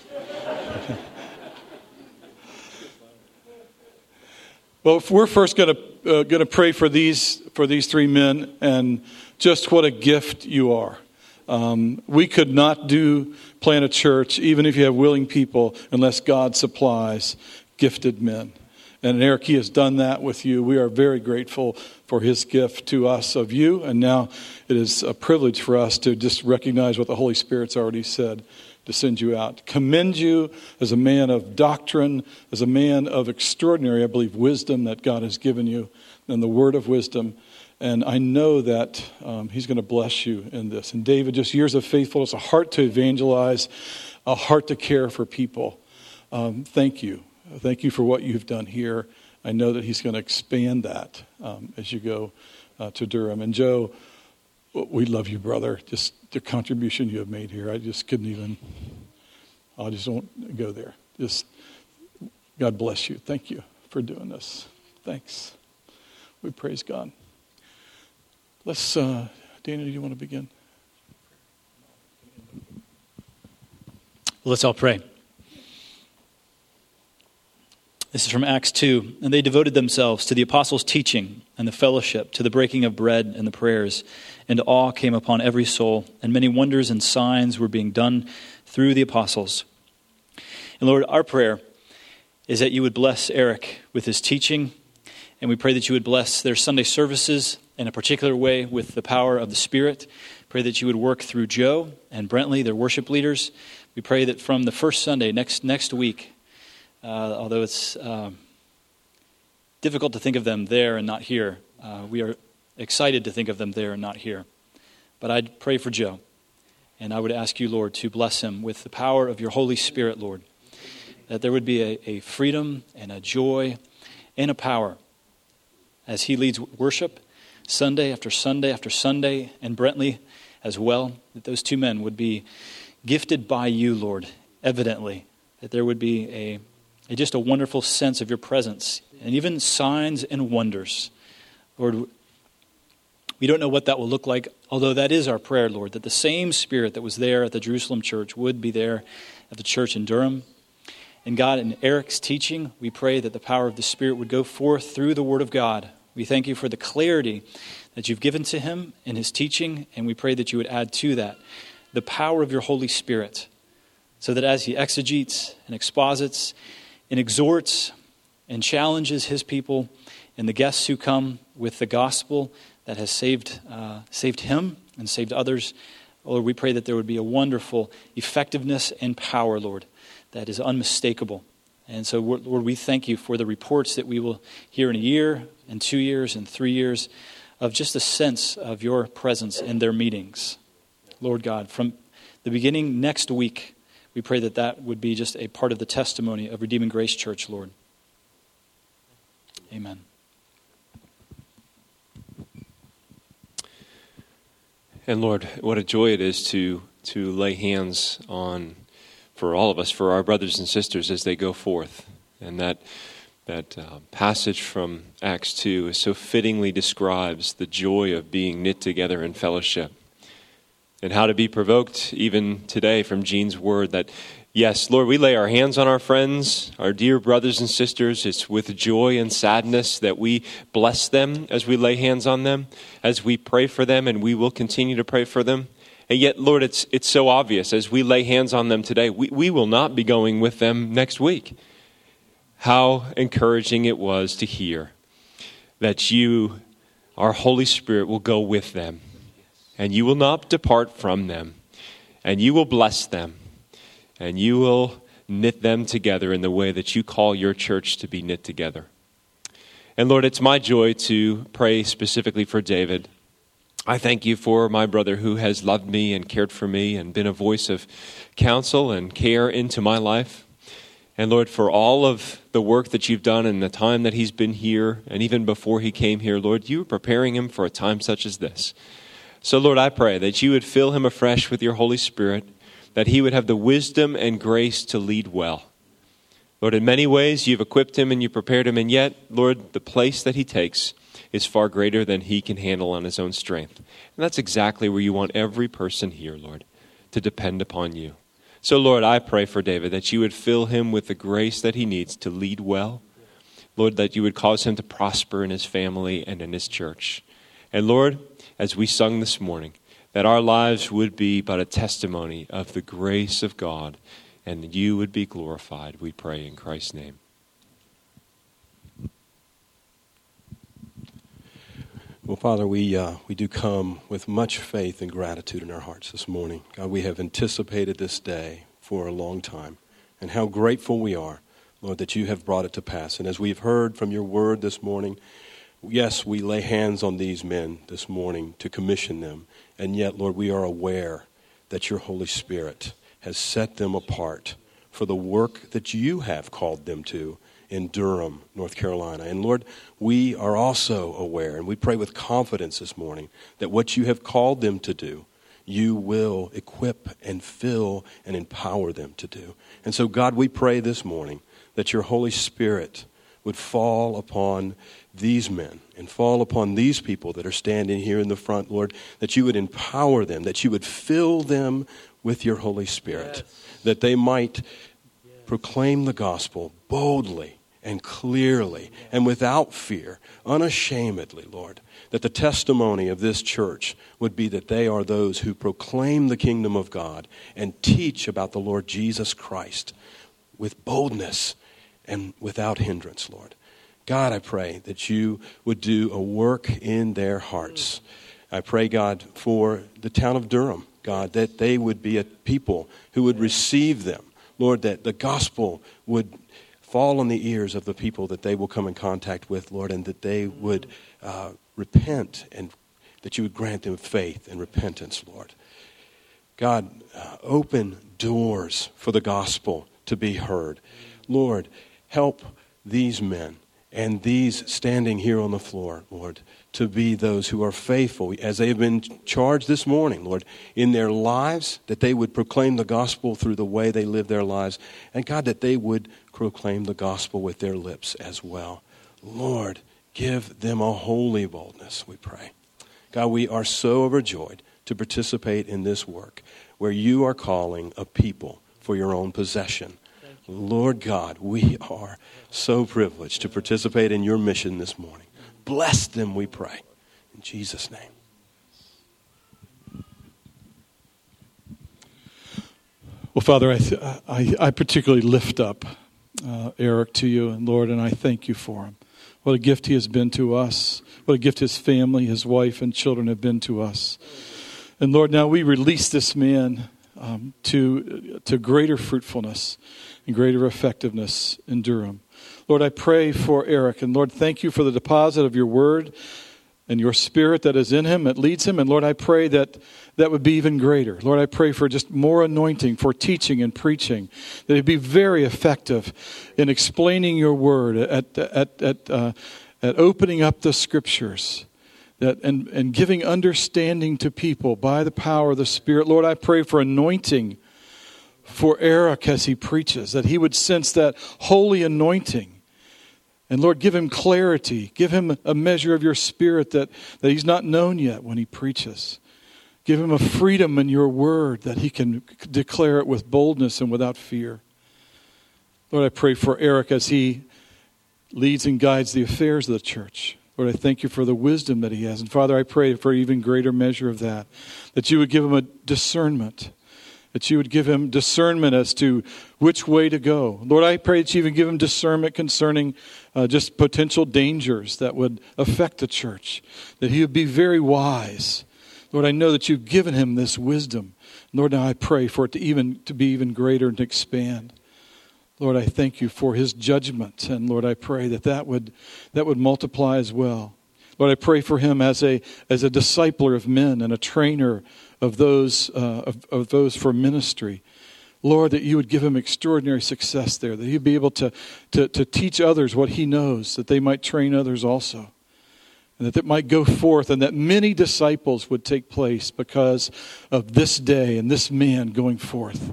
Well, if we're first going to pray for these three men, and just what a gift you are. We could not plant a church, even if you have willing people, unless God supplies gifted men. And Eric, he has done that with you. We are very grateful for his gift to us of you. And now it is a privilege for us to just recognize what the Holy Spirit's already said, to send you out. Commend you as a man of doctrine, as a man of extraordinary, I believe, wisdom that God has given you, and the word of wisdom. And I know that he's going to bless you in this. And David, just years of faithfulness, a heart to evangelize, a heart to care for people. Thank you. Thank you for what you've done here. I know that he's going to expand that as you go to Durham. And Joe, we love you, brother. Just the contribution you have made here. I just won't go there. Just, God bless you. Thank you for doing this. Thanks. We praise God. Let's, Dana, do you want to begin? Let's all pray. This is from Acts 2. And they devoted themselves to the apostles' teaching and the fellowship, to the breaking of bread and the prayers. And awe came upon every soul, and many wonders and signs were being done through the apostles. And Lord, our prayer is that you would bless Eric with his teaching, and we pray that you would bless their Sunday services in a particular way with the power of the Spirit. Pray that you would work through Joe and Brentley, their worship leaders. We pray that from the first Sunday next week, although it's difficult to think of them there and not here, we are excited to think of them there and not here. But I'd pray for Joe, and I would ask you, Lord, to bless him with the power of your Holy Spirit, Lord, that there would be a freedom and a joy and a power as he leads worship Sunday after Sunday after Sunday, and Brentley as well, that those two men would be gifted by you, Lord, evidently, that there would be just a wonderful sense of your presence, and even signs and wonders. Lord, we don't know what that will look like, although that is our prayer, Lord, that the same Spirit that was there at the Jerusalem church would be there at the church in Durham. And God, in Eric's teaching, we pray that the power of the Spirit would go forth through the Word of God. We thank you for the clarity that you've given to him in his teaching, and we pray that you would add to that the power of your Holy Spirit, so that as he exegetes and exposits and exhorts and challenges his people and the guests who come with the gospel that has saved him and saved others, Lord, we pray that there would be a wonderful effectiveness and power, Lord, that is unmistakable. And so, Lord, we thank you for the reports that we will hear in a year, and 2 years, and 3 years, of just a sense of your presence in their meetings. Lord God, from the beginning next week, we pray that that would be just a part of the testimony of Redeeming Grace Church, Lord. Amen. And Lord, what a joy it is to lay hands on, for all of us, for our brothers and sisters as they go forth. And that passage from Acts 2 so fittingly describes the joy of being knit together in fellowship. And how to be provoked even today from Gene's word that, yes, Lord, we lay our hands on our friends, our dear brothers and sisters. It's with joy and sadness that we bless them as we lay hands on them, as we pray for them, and we will continue to pray for them. And yet, Lord, it's so obvious as we lay hands on them today, we will not be going with them next week. How encouraging it was to hear that you, our Holy Spirit, will go with them. And you will not depart from them. And you will bless them. And you will knit them together in the way that you call your church to be knit together. And Lord, it's my joy to pray specifically for David. I thank you for my brother who has loved me and cared for me and been a voice of counsel and care into my life. And Lord, for all of the work that you've done in the time that he's been here, and even before he came here, Lord, you were preparing him for a time such as this. So Lord, I pray that you would fill him afresh with your Holy Spirit, that he would have the wisdom and grace to lead well. Lord, in many ways you've equipped him and you prepared him, and yet, Lord, the place that he takes is far greater than he can handle on his own strength. And that's exactly where you want every person here, Lord, to depend upon you. So, Lord, I pray for David that you would fill him with the grace that he needs to lead well. Lord, that you would cause him to prosper in his family and in his church. And Lord, as we sung this morning, that our lives would be but a testimony of the grace of God, and you would be glorified, we pray in Christ's name. Well, Father, we do come with much faith and gratitude in our hearts this morning. God, we have anticipated this day for a long time, and how grateful we are, Lord, that you have brought it to pass. And as we've heard from your word this morning, yes, we lay hands on these men this morning to commission them, and yet, Lord, we are aware that your Holy Spirit has set them apart for the work that you have called them to in Durham, North Carolina. And Lord, we are also aware, and we pray with confidence this morning, that what you have called them to do, you will equip and fill and empower them to do. And so, God, we pray this morning that your Holy Spirit would fall upon these men and fall upon these people that are standing here in the front, Lord, that you would empower them, that you would fill them with your Holy Spirit, that they might proclaim the gospel boldly and clearly and without fear, unashamedly, Lord, that the testimony of this church would be that they are those who proclaim the kingdom of God and teach about the Lord Jesus Christ with boldness and without hindrance, Lord. God, I pray that you would do a work in their hearts. I pray, God, for the town of Durham, God, that they would be a people who would receive them. Lord, that the gospel would fall on the ears of the people that they will come in contact with, Lord, and that they would repent and that you would grant them faith and repentance, Lord. God, open doors for the gospel to be heard. Lord, help these men and these standing here on the floor, Lord, to be those who are faithful, as they have been charged this morning, Lord, in their lives, that they would proclaim the gospel through the way they live their lives, and God, that they would proclaim the gospel with their lips as well. Lord, give them a holy boldness, we pray. God, we are so overjoyed to participate in this work where you are calling a people for your own possession. Lord God, we are so privileged to participate in your mission this morning. Bless them, we pray. In Jesus' name. Well, Father, I particularly lift up Eric to you, and Lord, and I thank you for him. What a gift he has been to us. What a gift his family, his wife, and children have been to us. And Lord, now we release this man to greater fruitfulness and greater effectiveness in Durham. Lord, I pray for Eric. And Lord, thank you for the deposit of your word and your spirit that is in him, that leads him. And Lord, I pray that would be even greater. Lord, I pray for just more anointing for teaching and preaching, that he'd be very effective in explaining your word, at opening up the scriptures, and giving understanding to people by the power of the Spirit. Lord, I pray for anointing for Eric as he preaches, that he would sense that holy anointing. And Lord, give him clarity. Give him a measure of your Spirit that he's not known yet when he preaches. Give him a freedom in your word that he can declare it with boldness and without fear. Lord, I pray for Eric as he leads and guides the affairs of the church. Lord, I thank you for the wisdom that he has. And Father, I pray for even greater measure of that you would give him a discernment, that you would give him discernment as to which way to go. Lord, I pray that you even give him discernment concerning just potential dangers that would affect the church, that he would be very wise. Lord, I know that you've given him this wisdom. Lord, now I pray for it to be even greater and to expand. Lord, I thank you for his judgment, and Lord, I pray that would multiply as well. Lord, I pray for him as a discipler of men and a trainer of those for ministry. Lord, that you would give him extraordinary success there, that he'd be able to teach others what he knows, that they might train others also, and that might go forth, and that many disciples would take place because of this day and this man going forth.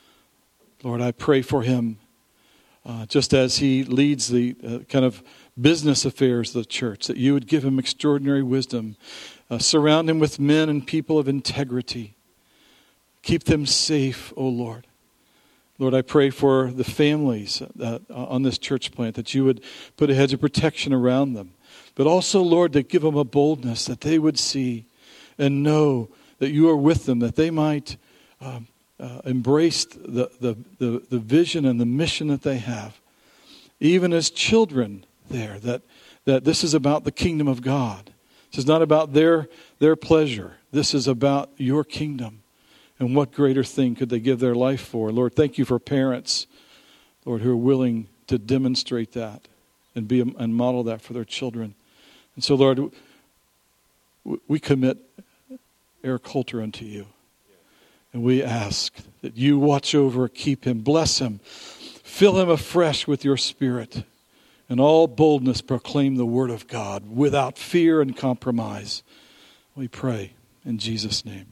Lord, I pray for him just as he leads the kind of business affairs of the church, that you would give him extraordinary wisdom. Surround him with men and people of integrity. Keep them safe, O Lord. Lord, I pray for the families on this church plant, that you would put a hedge of protection around them. But also, Lord, that give them a boldness, that they would see and know that you are with them, that they might embrace the vision and the mission that they have. Even as children there, that this is about the kingdom of God. This is not about their pleasure. This is about your kingdom. And what greater thing could they give their life for? Lord, thank you for parents, Lord, who are willing to demonstrate that and model that for their children. And so, Lord, we commit Eric Holter unto you. And we ask that you watch over, keep him, bless him, fill him afresh with your Spirit, and all boldness proclaim the word of God without fear and compromise. We pray in Jesus' name.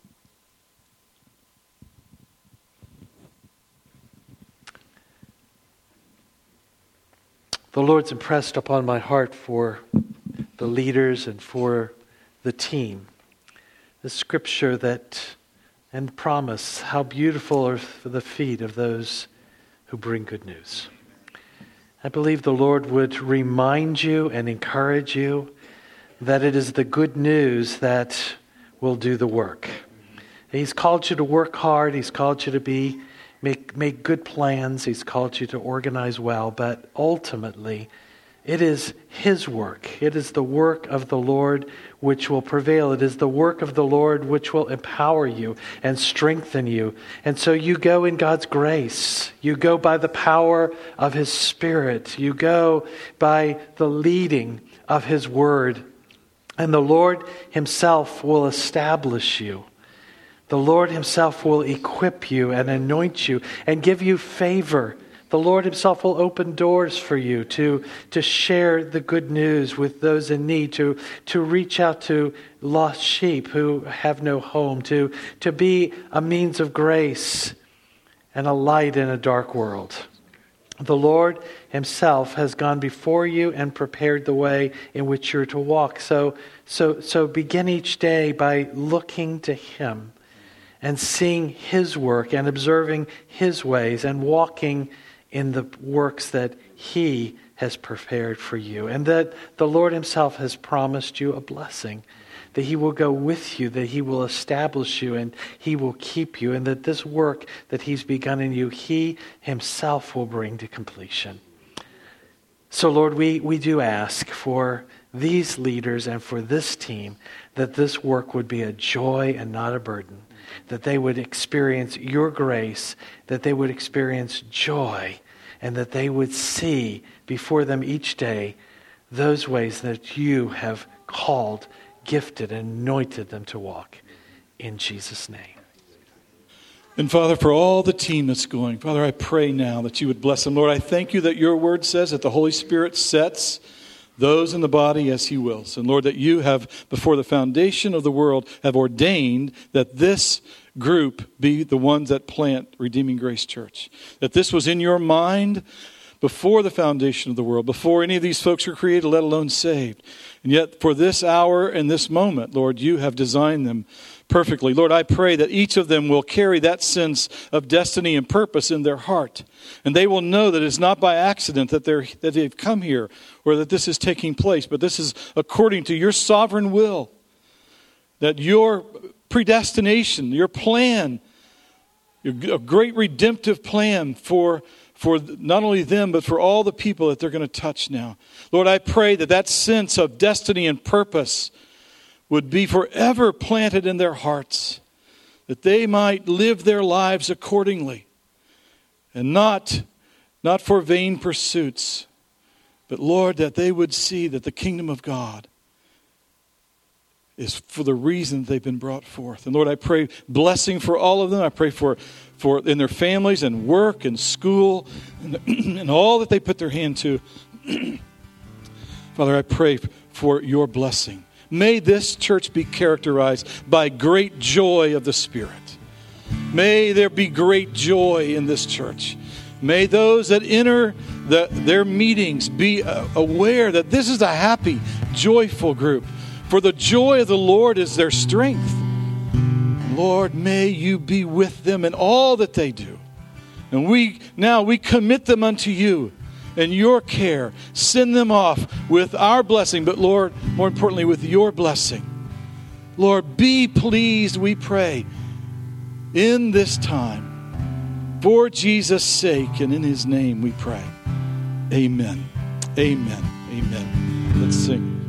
The Lord's impressed upon my heart for the leaders and for the team the scripture and promise, how beautiful are the feet of those who bring good news. I believe the Lord would remind you and encourage you that it is the good news that will do the work. He's called you to work hard. He's called you to make good plans. He's called you to organize well. But ultimately, it is His work. It is the work of the Lord which will prevail. It is the work of the Lord which will empower you and strengthen you. And so you go in God's grace. You go by the power of His Spirit. You go by the leading of His Word. And the Lord Himself will establish you. The Lord Himself will equip you and anoint you and give you favor. The Lord Himself will open doors for you to share the good news with those in need, to reach out to lost sheep who have no home, to be a means of grace and a light in a dark world. The Lord Himself has gone before you and prepared the way in which you're to walk. So begin each day by looking to Him and seeing His work and observing His ways and walking in the works that He has prepared for you. And that the Lord Himself has promised you a blessing, that He will go with you, that He will establish you, and He will keep you, and that this work that He's begun in you, He Himself will bring to completion. So Lord, we do ask for these leaders and for this team that this work would be a joy and not a burden, that they would experience your grace, that they would experience joy, and that they would see before them each day those ways that you have called, gifted, and anointed them to walk. In Jesus' name. And Father, for all the team that's going, Father, I pray now that you would bless them. Lord, I thank you that your word says that the Holy Spirit sets those in the body as He wills. And Lord, that you have, before the foundation of the world, have ordained that this group be the ones that plant Redeeming Grace Church. That this was in your mind before the foundation of the world, before any of these folks were created, let alone saved. And yet for this hour and this moment, Lord, you have designed them perfectly. Lord, I pray that each of them will carry that sense of destiny and purpose in their heart. And they will know that it's not by accident that they've come here or that this is taking place, but this is according to your sovereign will. That your predestination, your plan, a great redemptive plan for not only them, but for all the people that they're going to touch now. Lord, I pray that that sense of destiny and purpose would be forever planted in their hearts, that they might live their lives accordingly, and not for vain pursuits, but Lord, that they would see that the kingdom of God is for the reason they've been brought forth. And Lord, I pray blessing for all of them. I pray for in their families and work and school and all that they put their hand to. Father, I pray for your blessing. May this church be characterized by great joy of the Spirit. May there be great joy in this church. May those that enter their meetings be aware that this is a happy, joyful group. For the joy of the Lord is their strength. Lord, may you be with them in all that they do. And we commit them unto you and your care. Send them off with our blessing, but Lord, more importantly, with your blessing. Lord, be pleased, we pray, in this time. For Jesus' sake and in His name we pray. Amen. Amen. Amen. Let's sing.